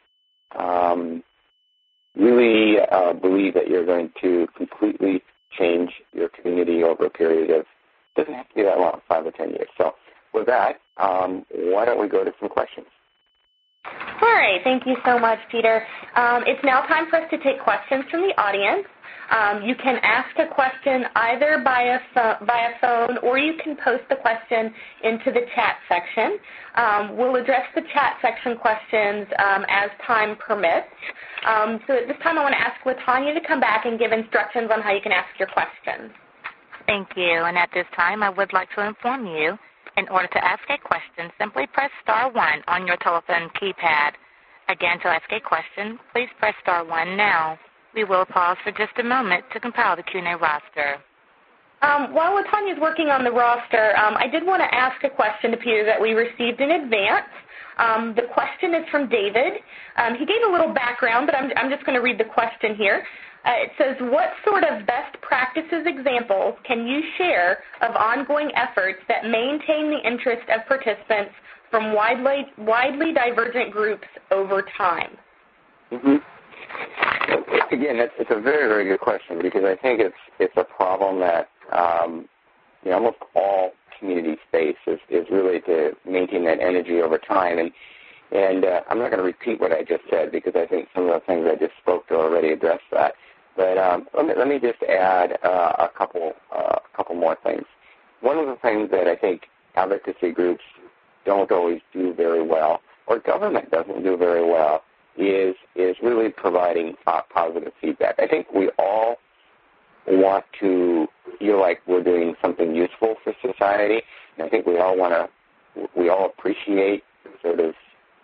Really believe that you're going to completely change your community over a period of, doesn't have to be that long, 5 or 10 years. So with that, why don't we go to some questions? All right. Thank you so much, Peter. It's now time for us to take questions from the audience. You can ask a question either via phone, or you can post the question into the chat section. We'll address the chat section questions as time permits. So at this time, I want to ask LaTanya to come back and give instructions on how you can ask your questions. Thank you. And at this time, I would like to inform you, in order to ask a question, simply press star 1 on your telephone keypad. Again, to ask a question, please press star 1 now. We will pause for just a moment to compile the Q&A roster. While LaTanya's working on the roster, I did want to ask a question to Peter that we received in advance. The question is from David. He gave a little background, but I'm just going to read the question here. It says, what sort of best practices examples can you share of ongoing efforts that maintain the interest of participants from widely divergent groups over time? Mm-hmm. Again, it's a very, very good question, because I think it's a problem that almost all communities face is really to maintain that energy over time. And I'm not going to repeat what I just said, because I think some of the things I just spoke to already addressed that. But let me just add a couple more things. One of the things that I think advocacy groups don't always do very well, or government doesn't do very well, is really providing positive feedback. I think we all want to feel like we're doing something useful for society, and I think we all appreciate sort of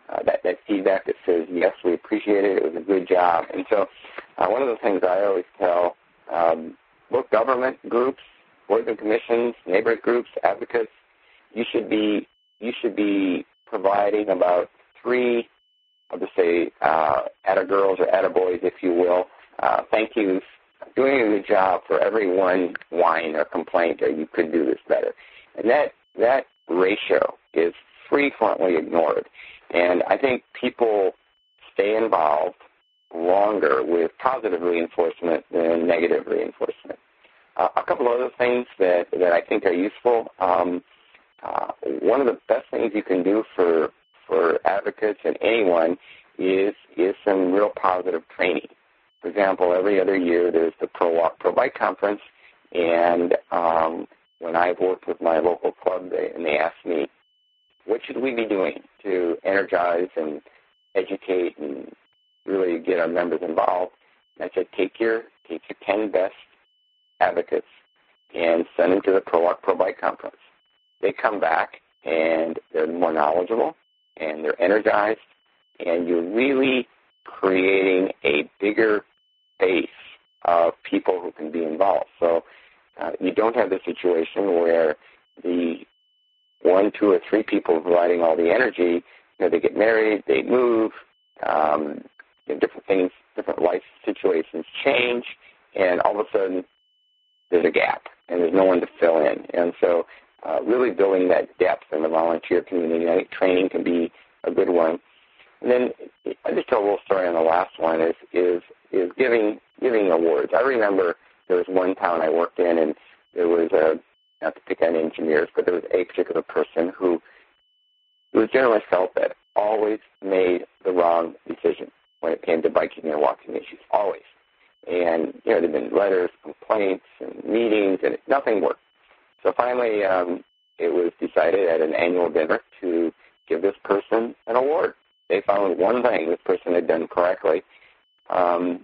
that feedback that says, yes, we appreciate it, it was a good job. And so one of the things I always tell both government groups, boards and commissions, neighborhood groups, advocates, you should be providing about 3, I'll just say, atta-girls or atta-boys, if you will, thank yous, doing a good job for every one whine or complaint or you could do this better. And that ratio is frequently ignored. And I think people stay involved longer with positive reinforcement than negative reinforcement. A couple other things that I think are useful. One of the best things you can do for advocates and anyone is some real positive training. For example, every other year there's the Pro Walk, Pro Bike Conference, and when I've worked with my local club, they ask me, what should we be doing to energize and educate and really get our members involved? And I said, take your 10 best advocates and send them to the Pro Walk, Pro Bike Conference. They come back and they're more knowledgeable and they're energized, and you're really creating a bigger base of people who can be involved. So you don't have the situation where the 1, 2, or 3 people providing all the energy, they get married, they move, different things, different life situations change, and all of a sudden there's a gap, and there's no one to fill in. And so really building that depth in the volunteer community, I think training can be a good one. And then I just tell a little story on the last one is giving awards. I remember there was one town I worked in, and there was not to pick on engineers, but there was a particular person who was generally felt that always made the wrong decision when it came to biking and walking issues, always. And, there had been letters, complaints, and meetings, and nothing worked. So finally, it was decided at an annual dinner to give this person an award. They found one thing this person had done correctly, and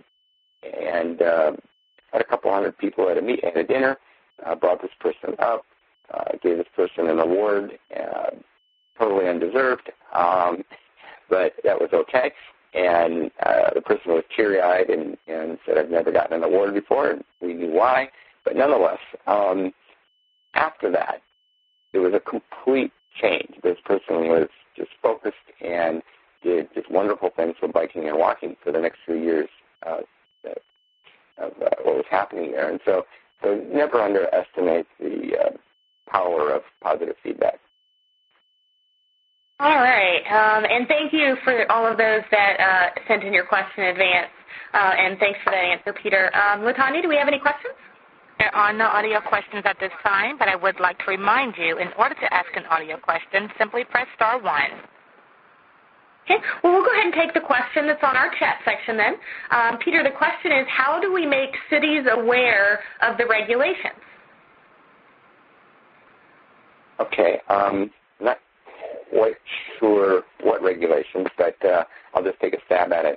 had a couple hundred people at a dinner, brought this person up, gave this person an award, totally undeserved, but that was okay. And the person was teary-eyed and said, I've never gotten an award before, and we knew why. But nonetheless, after that, there was a complete change. This person was just focused and did just wonderful things for biking and walking for the next few years of what was happening there. And so never underestimate the power of positive feedback. All right, and thank you for all of those that sent in your question in advance, and thanks for that answer, Peter. LaTanya, do we have any questions? There are no audio questions at this time, but I would like to remind you, in order to ask an audio question, simply press star 1. Okay, well, we'll go ahead and take the question that's on our chat section then. Peter, the question is, how do we make cities aware of the regulations? Okay, not quite sure what regulations, but I'll just take a stab at it.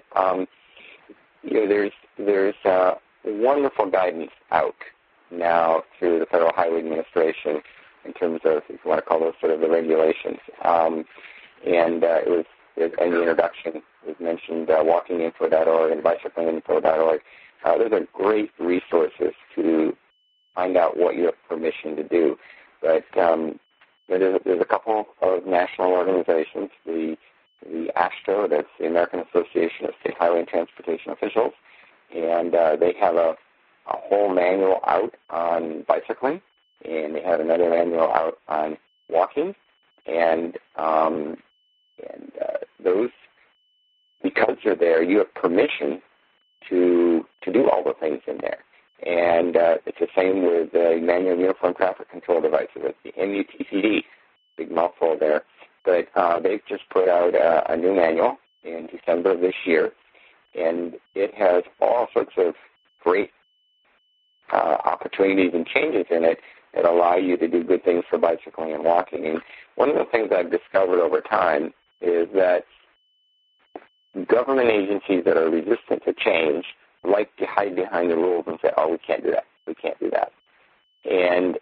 There's wonderful guidance out now through the Federal Highway Administration in terms of, if you want to call those sort of the regulations. And it was in the introduction, it was mentioned walkinginfo.org and bicyclinginfo.org. Those are great resources to find out what you have permission to do. But there's a couple of national organizations, the AASHTO, that's the American Association of State Highway and Transportation Officials, and they have a whole manual out on bicycling, and they have another manual out on walking, and those, because they're there, you have permission to do all the things in there. And it's the same with the Manual Uniform Traffic Control Devices. It's the MUTCD, big mouthful there. But they've just put out a new manual in December of this year, and it has all sorts of great opportunities and changes in it that allow you to do good things for bicycling and walking. And one of the things I've discovered over time is that government agencies that are resistant to change like to hide behind the rules and say, oh, we can't do that. We can't do that. And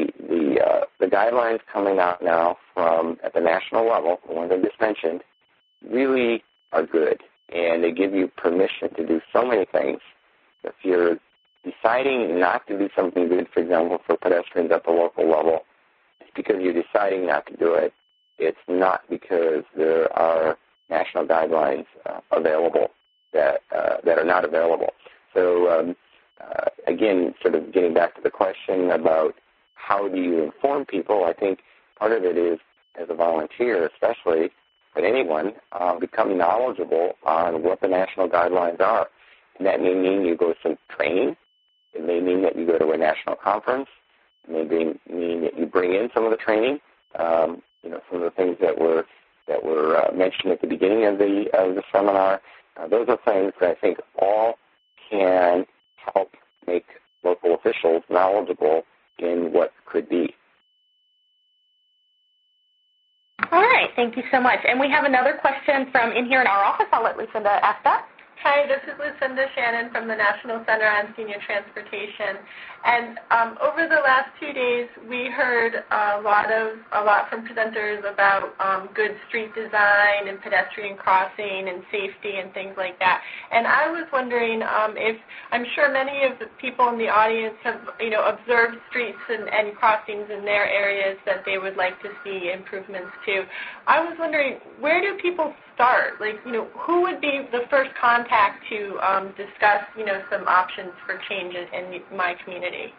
the guidelines coming out now from at the national level, the ones I just mentioned, really are good, and they give you permission to do so many things. If you're deciding not to do something good, for example, for pedestrians at the local level, it's because you're deciding not to do it. It's not because there are national guidelines available that are not available. So, again, sort of getting back to the question about how do you inform people, I think part of it is, as a volunteer especially, but anyone, become knowledgeable on what the national guidelines are. And that may mean you go to some training. It may mean that you go to a national conference. It may mean that you bring in some of the training. Some of the things that were mentioned at the beginning of the seminar. Those are things that I think all can help make local officials knowledgeable in what could be. All right, thank you so much. And we have another question from in here in our office. I'll let Lucinda ask that. Hi, this is Lucinda Shannon from the National Center on Senior Transportation. And over the last 2 days, we heard a lot from presenters about good street design and pedestrian crossing and safety and things like that. And I was wondering if I'm sure many of the people in the audience have, observed streets and crossings in their areas that they would like to see improvements to. I was wondering, where do people start? Like, who would be the first contact to discuss, some options for change in my community?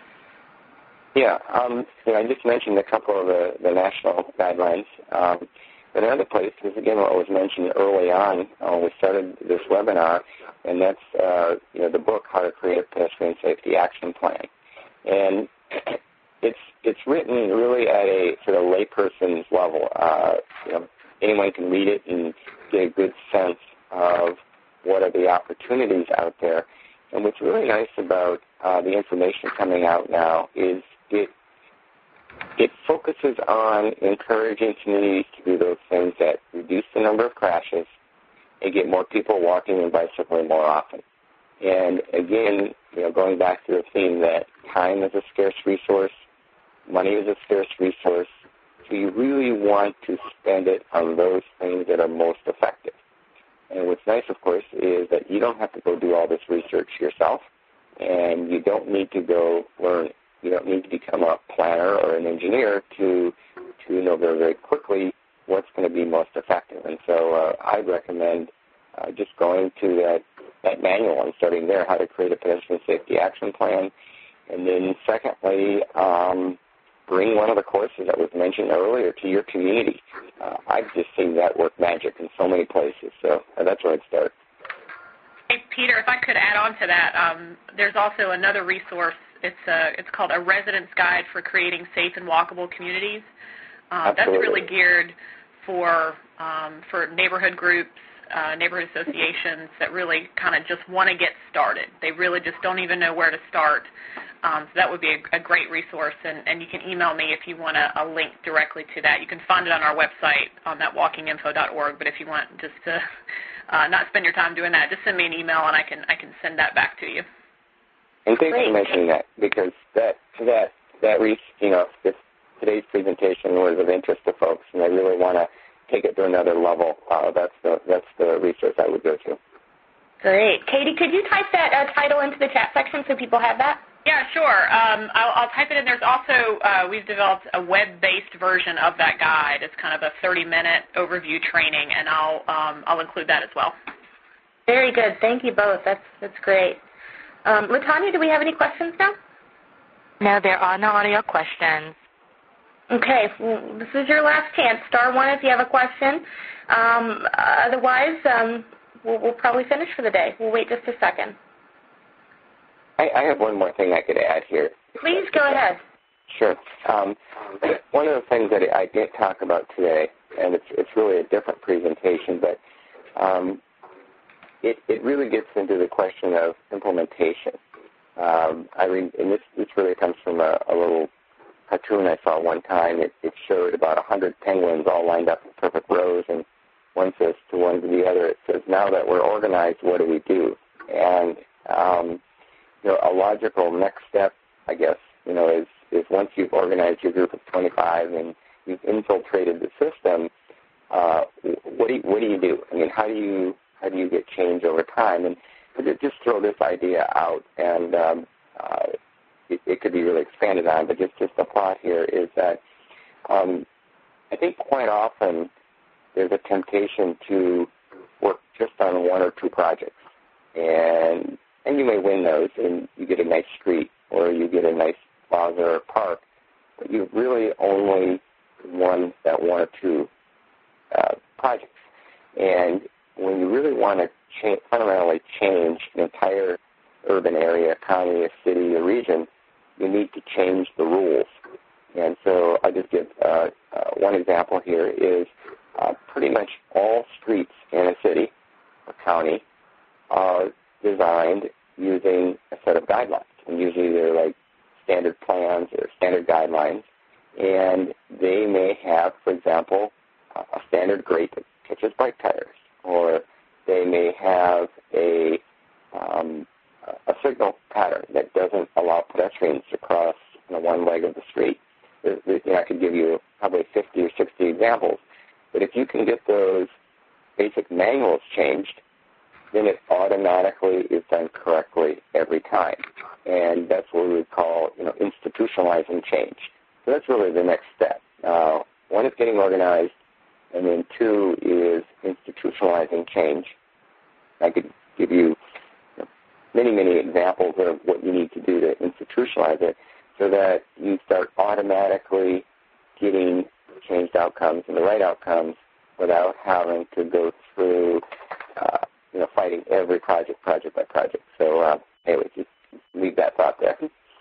Yeah, I just mentioned a couple of the national guidelines. But another place is, again, what was mentioned early on when we started this webinar, and that's, the book, How to Create a Pedestrian Safety Action Plan. And it's written really at a sort of layperson's level. Anyone can read it and get a good sense of what are the opportunities out there. And what's really nice about the information coming out now is it focuses on encouraging communities to do those things that reduce the number of crashes and get more people walking and bicycling more often. And again, going back to the theme that time is a scarce resource, money is a scarce resource, so you really want to spend it on those things that are most effective. And what's nice, of course, is that you don't have to go do all this research yourself, and you don't need to go learn. You don't need to become a planner or an engineer to know very, very quickly what's going to be most effective. And so I'd recommend just going to that manual and starting there, How to Create a Pedestrian Safety Action Plan. And then secondly, bring one of the courses that was mentioned earlier to your community. I've just seen that work magic in so many places. So that's where I'd start. Hey, Peter, if I could add on to that, there's also another resource. It's called A Resident's Guide for Creating Safe and Walkable Communities. That's really geared for neighborhood groups, neighborhood associations that really kind of just want to get started. They really just don't even know where to start. So that would be a great resource, and you can email me if you want a link directly to that. You can find it on our website on thatwalkinginfo.org, but if you want just to not spend your time doing that, just send me an email and I can send that back to you. And thanks for mentioning that, because if today's presentation was of interest to folks and they really want to take it to another level, that's the resource I would go to. Great. Katie, could you type that title into the chat section so people have that? Yeah, sure. I'll type it in. There's also, we've developed a web-based version of that guide. It's kind of a 30-minute overview training, and I'll include that as well. Very good. Thank you both. That's great. LaTanya, do we have any questions now? No, there are no audio questions. Okay. Well, this is your last chance. Star 1 if you have a question. Otherwise, we'll probably finish for the day. We'll wait just a second. I have one more thing I could add here. Please go ahead. Sure. One of the things that I didn't talk about today, and it's really a different presentation, but it really gets into the question of implementation. And this really comes from a little cartoon I saw one time. It showed about 100 penguins all lined up in perfect rows, and one says to one to the other, it says, now that we're organized, what do we do? And a logical next step, I guess, is once you've organized your group of 25 and you've infiltrated the system, what do you do? I mean, how do you get change over time? And just throw this idea out, and it could be really expanded on. But just the thought here is that I think quite often there's a temptation to work just on one or two projects, and you may win those, and you get a nice street or you get a nice plaza or park, but you've really only won that one or two projects. And when you really want to fundamentally change an entire urban area, county, a city, a region, you need to change the rules. And so I'll just give one example here is pretty much all streets in a city or county are designed using a set of guidelines. And usually they're like standard plans or standard guidelines. And they may have, for example, a standard grate that catches bike tires, or they may have a signal pattern that doesn't allow pedestrians to cross one leg of the street. I could give you probably 50 or 60 examples. But if you can get those basic manuals changed, then it automatically is done correctly every time. And that's what we would call, institutionalizing change. So that's really the next step. One is getting organized, and then two is institutionalizing change. I could give you many, many examples of what you need to do to institutionalize it so that you start automatically getting changed outcomes and the right outcomes without having to go through, fighting every project by project. So anyway, just leave that thought there.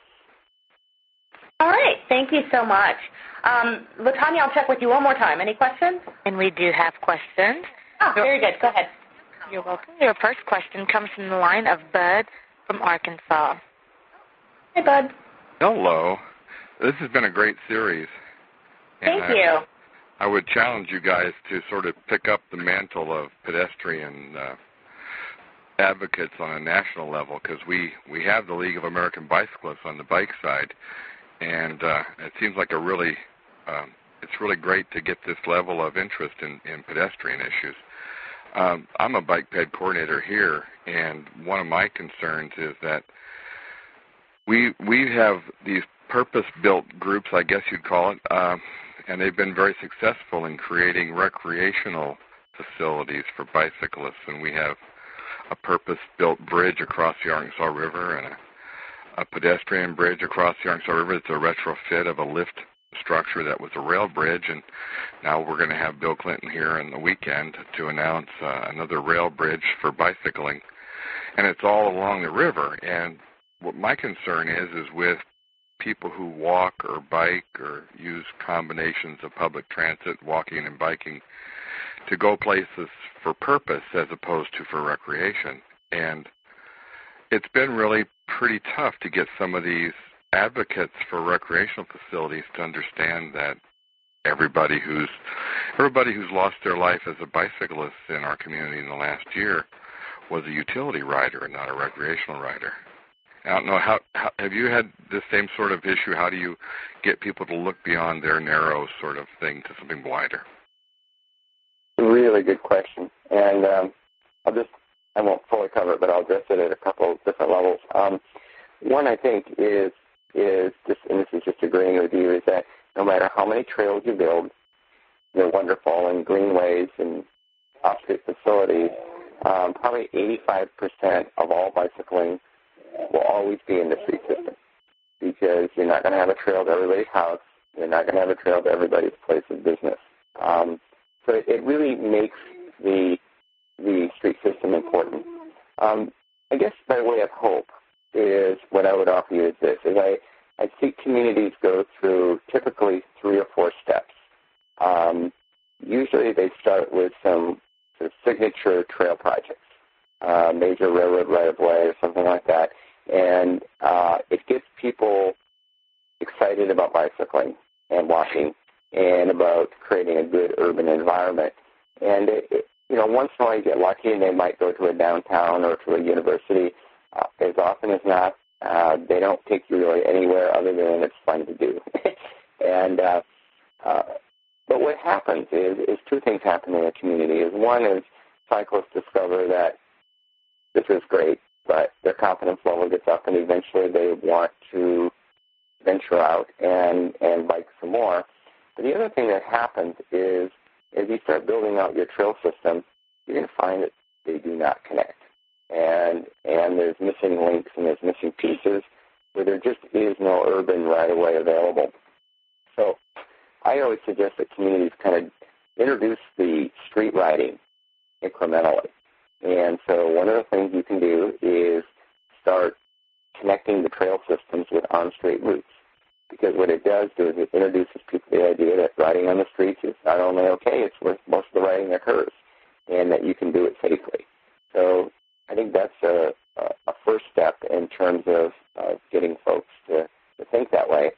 All right. Thank you so much. LaTanya, I'll check with you one more time. Any questions? And we do have questions. Oh, very good. Go ahead. You're welcome. Your first question comes from the line of Bud from Arkansas. Hey, Bud. Hello. This has been a great series. Thank you. I would challenge you guys to sort of pick up the mantle of pedestrian advocates on a national level, because we have the League of American Bicyclists on the bike side, and it seems like it's really great to get this level of interest in pedestrian issues. I'm a bike ped coordinator here, and one of my concerns is that we have these purpose-built groups, I guess you'd call it, and they've been very successful in creating recreational facilities for bicyclists, and we have a purpose-built bridge across the Arkansas River and a pedestrian bridge across the Arkansas River. It's a retrofit of a lift structure that was a rail bridge, and now we're going to have Bill Clinton here on the weekend to announce another rail bridge for bicycling, and it's all along the river. And what my concern is with people who walk or bike or use combinations of public transit, walking and biking, to go places for purpose as opposed to for recreation. And it's been really pretty tough to get some of these advocates for recreational facilities to understand that everybody who's lost their life as a bicyclist in our community in the last year was a utility rider and not a recreational rider. I don't know, how have you had the same sort of issue? How do you get people to look beyond their narrow sort of thing to something wider? Really good question, and I won't fully cover it, but I'll address it at a couple of different levels. One, I think, is just, and this is just agreeing with you, is that no matter how many trails you build, they're wonderful, and greenways and off-street facilities, probably 85% of all bicycling will always be in the street system, because you're not going to have a trail to everybody's house. You're not going to have a trail to everybody's place of business. So it really makes the street system important. I guess by way of hope is what I would offer you is this, is I see communities go through typically 3 or 4 steps. Usually they start with some sort of signature trail projects, major railroad right-of-way or something like that, and it gets people excited about bicycling and walking and about creating a good urban environment. And, once in a while you get lucky and they might go to a downtown or to a university. As often as not, they don't take you really anywhere other than it's fun to do. And But what happens is two things happen in a community. One is cyclists discover that this is great, but their confidence level gets up, and eventually they want to venture out and bike some more. But the other thing that happens is as you start building out your trail system, you're going to find that they do not connect. And there's missing links and there's missing pieces where there just is no urban right-of-way available. So I always suggest that communities kind of introduce the street riding incrementally. And so one of the things you can do is start connecting the trail systems with on-street routes. Because what it does is it introduces people to the idea that riding on the streets is not only okay, it's where most of the riding occurs, and that you can do it safely. So I think that's a first step in terms of getting folks to think that way.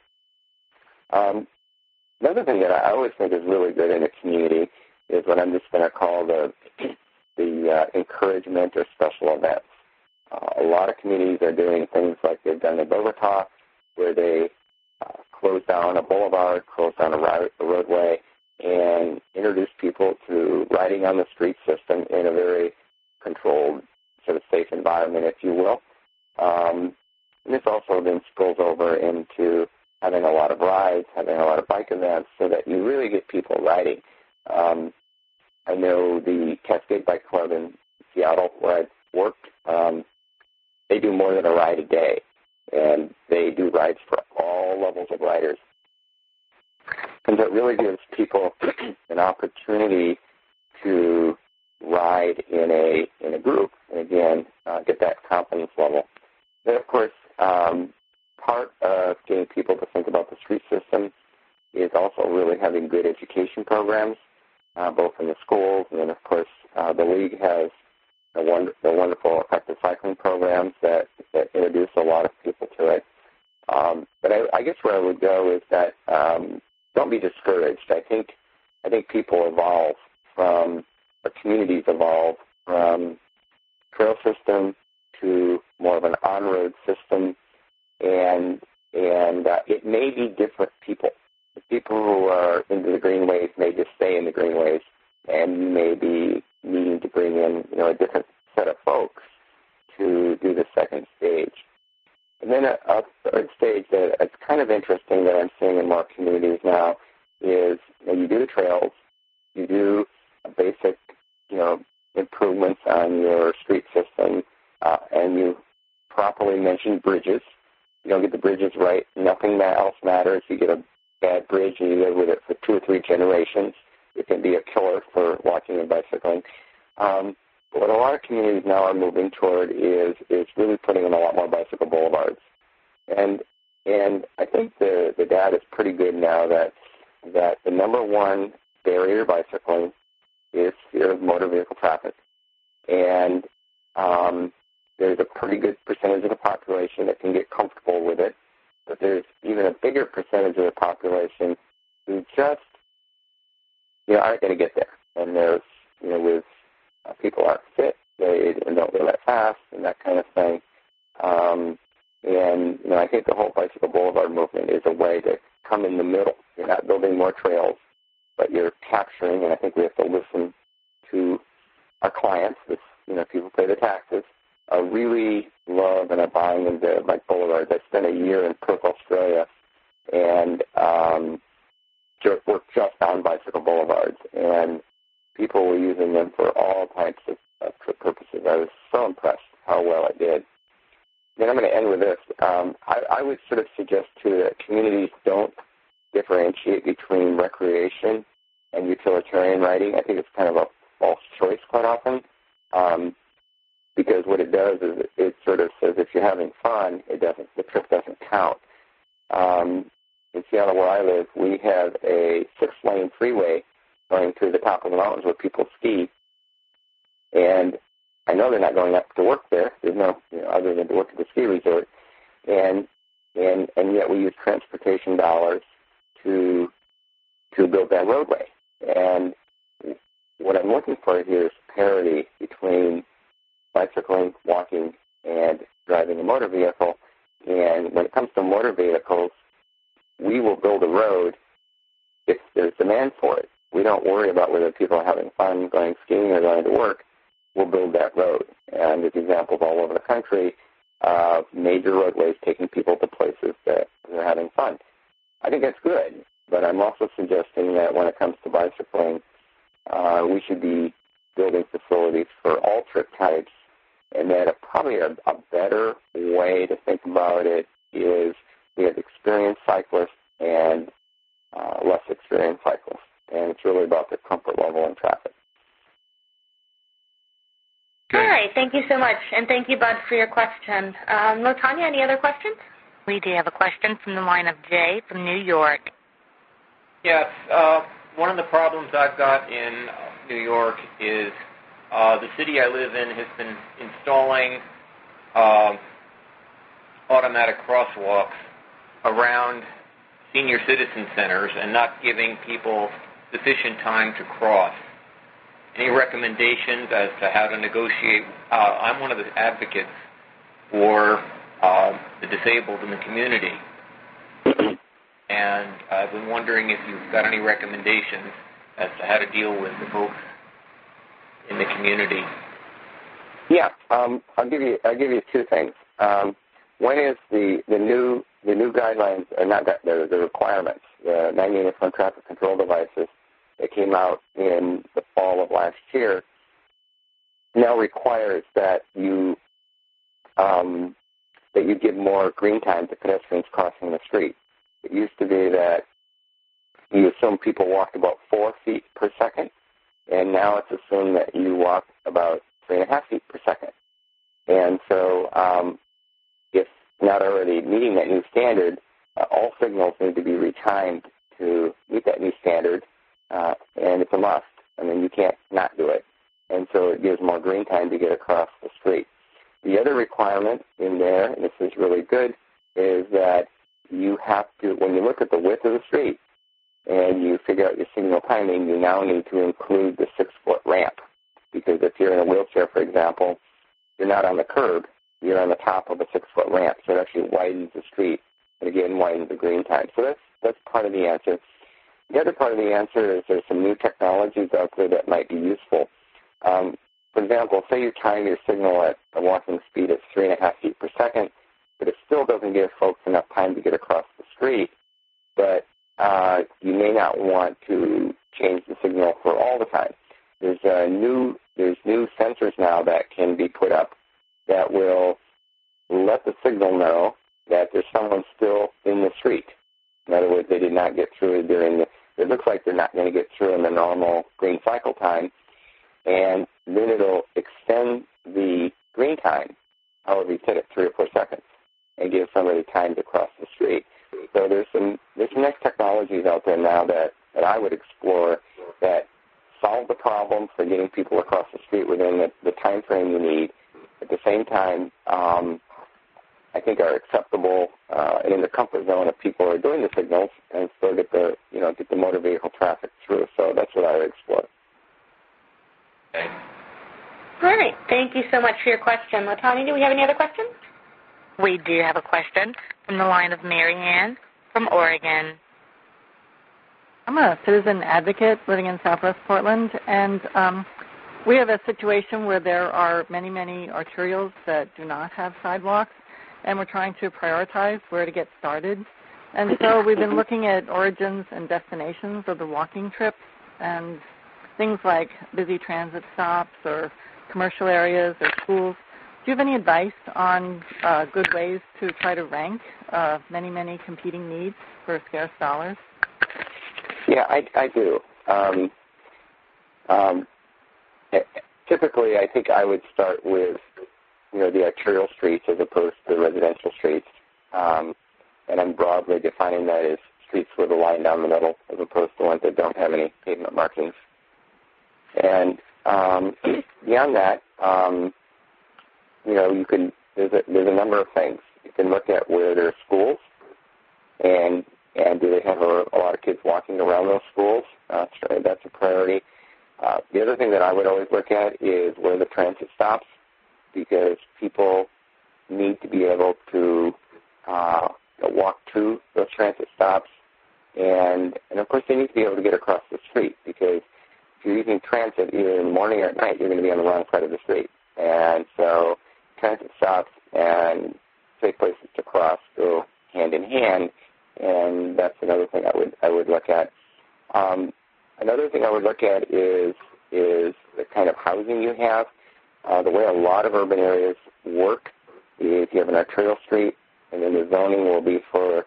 Another thing that I always think is really good in a community is what I'm just going to call the encouragement or special events. A lot of communities are doing things like they've done in Bogota, where they close down a boulevard, close down a roadway, and introduce people to riding on the street system in a very controlled, sort of safe environment, if you will. And this also then spills over into having a lot of rides, having a lot of bike events, so that you really get people riding. I know the Cascade Bike Club in Seattle, where I've worked, they do more than a ride a day, and they do rides for all levels of riders. And that really gives people an opportunity to ride in a group, and again, get that confidence level. Then, of course, part of getting people to think about the street system is also really having good education programs, both in the schools, and then, of course, the league has the wonderful effective cycling programs that introduce a lot of people to it. But I guess where I would go is that don't be discouraged. I think people evolve from, or communities evolve from trail system to more of an on-road system, and it may be different people. The people who are into the greenways may just stay in the greenways, and you may be needing to bring in a different set of folks to do the second stage. And then a third stage that it's kind of interesting that I'm seeing in more communities now is you do the trails, you do basic improvements on your street system, and you properly mention bridges. You don't get the bridges right, nothing else matters. You get a bad bridge and you live with it for 2 or 3 generations. It can be a killer for walking and bicycling. But what a lot of communities now are moving toward is really putting in a lot more bicycle boulevards. And I think the data is pretty good now that the number one barrier to bicycling is fear of motor vehicle traffic. And there's a pretty good percentage of the population that can get comfortable with it, but there's even a bigger percentage of the population who just aren't going to get there. And there's, with people aren't fit, they don't go that fast and that kind of thing. And I think the whole Bicycle Boulevard movement is a way to come in the middle. You're not building more trails, but you're capturing, and I think we have to listen to our clients, people pay the taxes, really love and are buying into bike boulevards. I spent a year in Perth, Australia, and worked just on bicycle boulevards, and people were using them for all types of trip purposes. I was so impressed how well it did. Then I'm going to end with this. I would sort of suggest, too, that communities don't differentiate between recreation and utilitarian riding. I think it's kind of a false choice quite often, because what it does is it sort of says if you're having fun, the trip doesn't count. In Seattle, where I live, we have a 6-lane freeway going to the top of the mountains where people ski, and I know they're not going up to work there. There's no, other than to work at the ski resort, and yet we use transportation dollars to build that roadway. And what I'm looking for here is parity between bicycling, walking, and driving a motor vehicle. And when it comes to motor vehicles, we will build a road if there's demand for it. We don't worry about whether people are having fun going skiing or going to work. We'll build that road. And there's examples all over the country of major roadways taking people to places that they're having fun. I think that's good, but I'm also suggesting that when it comes to bicycling, we should be building facilities for all trip types, and that probably a better way to think about it is we have experienced cyclists and less experienced cyclists, and it's really about the comfort level in traffic. All right, thank you so much, and thank you, Bud, for your question. LaTonya, any other questions? We do have a question from the line of Jay from New York. Yes, one of the problems I've got in New York is the city I live in has been installing automatic crosswalks around senior citizen centers and not giving people sufficient time to cross. Any recommendations as to how to negotiate? I'm one of the advocates for the disabled in the community, and I've been wondering if you've got any recommendations as to how to deal with the folks in the community. Yeah, I'll give you two things. One is the new guidelines, or not the requirements, the 90 uniform traffic control devices that came out in the fall of last year now requires that you give more green time to pedestrians crossing the street. It used to be that you assume people walked about 4 feet per second, and now it's assumed that you walk about 3.5 feet per second. And so if not already meeting that new standard, all signals need to be retimed to meet that new standard, and it's a must. I mean, you can't not do it. And so it gives more green time to get across the street. The other requirement in there, and this is really good, is that you have to, when you look at the width of the street and you figure out your signal timing, you now need to include the 6-foot ramp. Because if you're in a wheelchair, for example, you're not on the curb, you're on the top of a 6-foot ramp. So it actually widens the street and, again, widens the green time. So that's part of the answer. The other part of the answer is there's some new technologies out there that might be useful. For example, say you time your signal at a walking speed of 3.5 feet per second, but it still doesn't give folks enough time to get across the street. But you may not want to change the signal for all the time. There's new sensors now that can be put up that will let the signal know that there's someone still in the street. In other words, they did not get through it looks like they're not going to get through in the normal green cycle time, and then it'll extend the green time, however you set it, 3 or 4 seconds, and give somebody time to cross the street. So there's some next technologies out there now that I would explore that solve the problem for getting people across the street within the time frame you need. At the same time, I think are acceptable and in the comfort zone of people who are doing the signals, and still get the motor vehicle traffic through. So that's what I would explore. Okay. All right. Thank you so much for your question. LaTonya, do we have any other questions? We do have a question from the line of Mary Ann from Oregon. I'm a citizen advocate living in Southwest Portland, and we have a situation where there are many, many arterials that do not have sidewalks, and we're trying to prioritize where to get started. And so we've been looking at origins and destinations of the walking trips and things like busy transit stops or commercial areas or schools. Do you have any advice on good ways to try to rank many, many competing needs for scarce dollars? Yeah, I do. Typically, I think I would start with, the arterial streets as opposed to the residential streets. And I'm broadly defining that as streets with a line down the middle as opposed to ones that don't have any pavement markings. And beyond that, there's a number of things. You can look at where there are schools, and do they have a lot of kids walking around those schools? That's a priority. The other thing that I would always look at is where the transit stops, because people need to be able to walk to those transit stops And of course, they need to be able to get across the street, because if you're using transit either in the morning or at night, you're going to be on the wrong side of the street. And so transit stops and safe places to cross go hand in hand, and that's another thing I would look at. Another thing I would look at is the kind of housing you have. The way a lot of urban areas work is you have an arterial street, and then the zoning will be for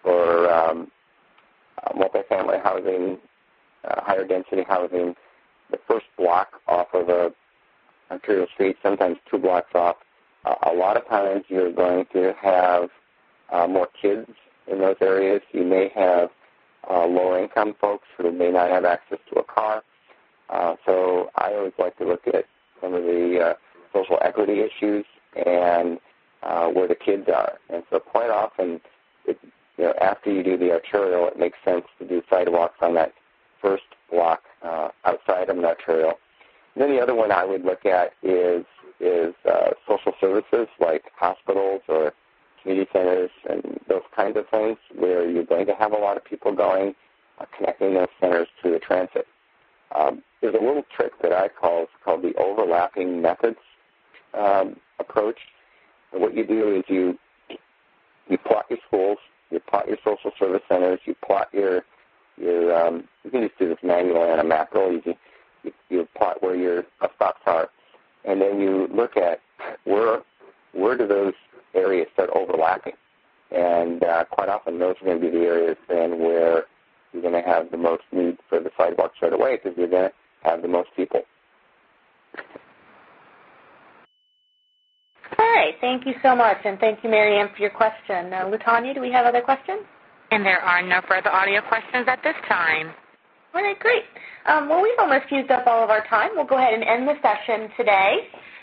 multifamily housing, higher density housing. The first block off of a arterial street, sometimes 2 blocks off. A lot of times you're going to have more kids in those areas. You may have lower-income folks who may not have access to a car. So I always like to look at some of the social equity issues and where the kids are. And so quite often, after you do the arterial, it makes sense to do sidewalks on that first block outside of an arterial. And then the other one I would look at is social services like hospitals or community centers and those kinds of things where you're going to have a lot of people going, connecting those centers to the transit. There's a little trick that I call the overlapping methods approach. And what you do is you plot your schools, you plot your social service centers, you plot your you can just do this manually on a map real easy. You plot where your bus stops are, and then you look at where do those areas start overlapping. And quite often those are going to be the areas then where you're going to have the most need for the sidewalks right away, because you're going to have the most people. All right. Thank you so much, and thank you, Mary Ann, for your question. LaTonya, do we have other questions? And there are no further audio questions at this time. All right, great. Well, we've almost used up all of our time. We'll go ahead and end the session today.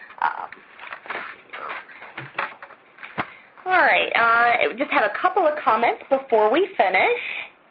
All right. I just have a couple of comments before we finish.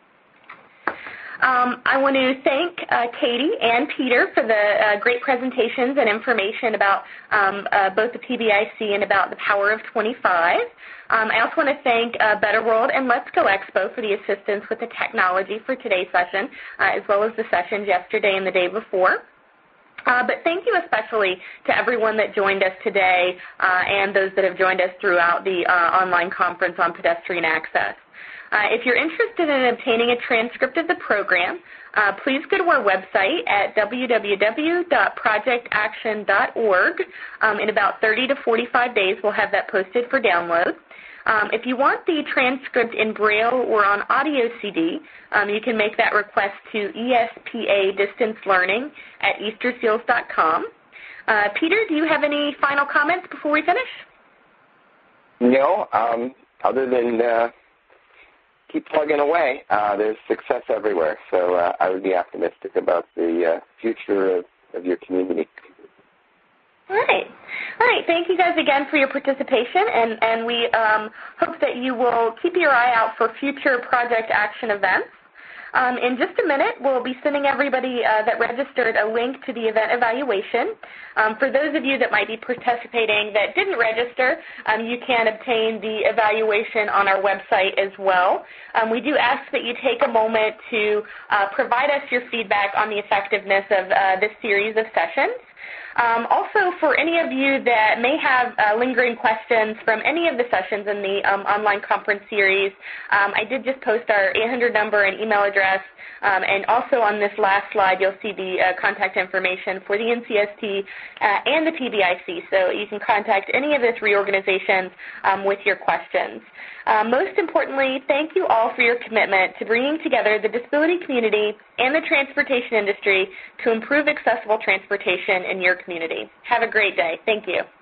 I want to thank Katie and Peter for the great presentations and information about both the PBIC and about the Power of 25. I also want to thank Better World and Let's Go Expo for the assistance with the technology for today's session, as well as the sessions yesterday and the day before. But thank you especially to everyone that joined us today and those that have joined us throughout the online conference on pedestrian access. If you're interested in obtaining a transcript of the program, please go to our website at www.projectaction.org. In about 30 to 45 days, we'll have that posted for download. If you want the transcript in Braille or on audio CD, you can make that request to ESPA Distance Learning at easterseals.com. Peter, do you have any final comments before we finish? No, other than keep plugging away. There's success everywhere, so I would be optimistic about the future of your community. All right. Thank you guys again for your participation, and we hope that you will keep your eye out for future Project Action events. In just a minute, we'll be sending everybody that registered a link to the event evaluation. For those of you that might be participating that didn't register, you can obtain the evaluation on our website as well. We do ask that you take a moment to provide us your feedback on the effectiveness of this series of sessions. Also, for any of you that may have lingering questions from any of the sessions in the online conference series, I did just post our 800 number and email address, and also on this last slide you'll see the contact information for the NCST and the PBIC, so you can contact any of the 3 organizations with your questions. Most importantly, thank you all for your commitment to bringing together the disability community and the transportation industry to improve accessible transportation in your community. Have a great day. Thank you.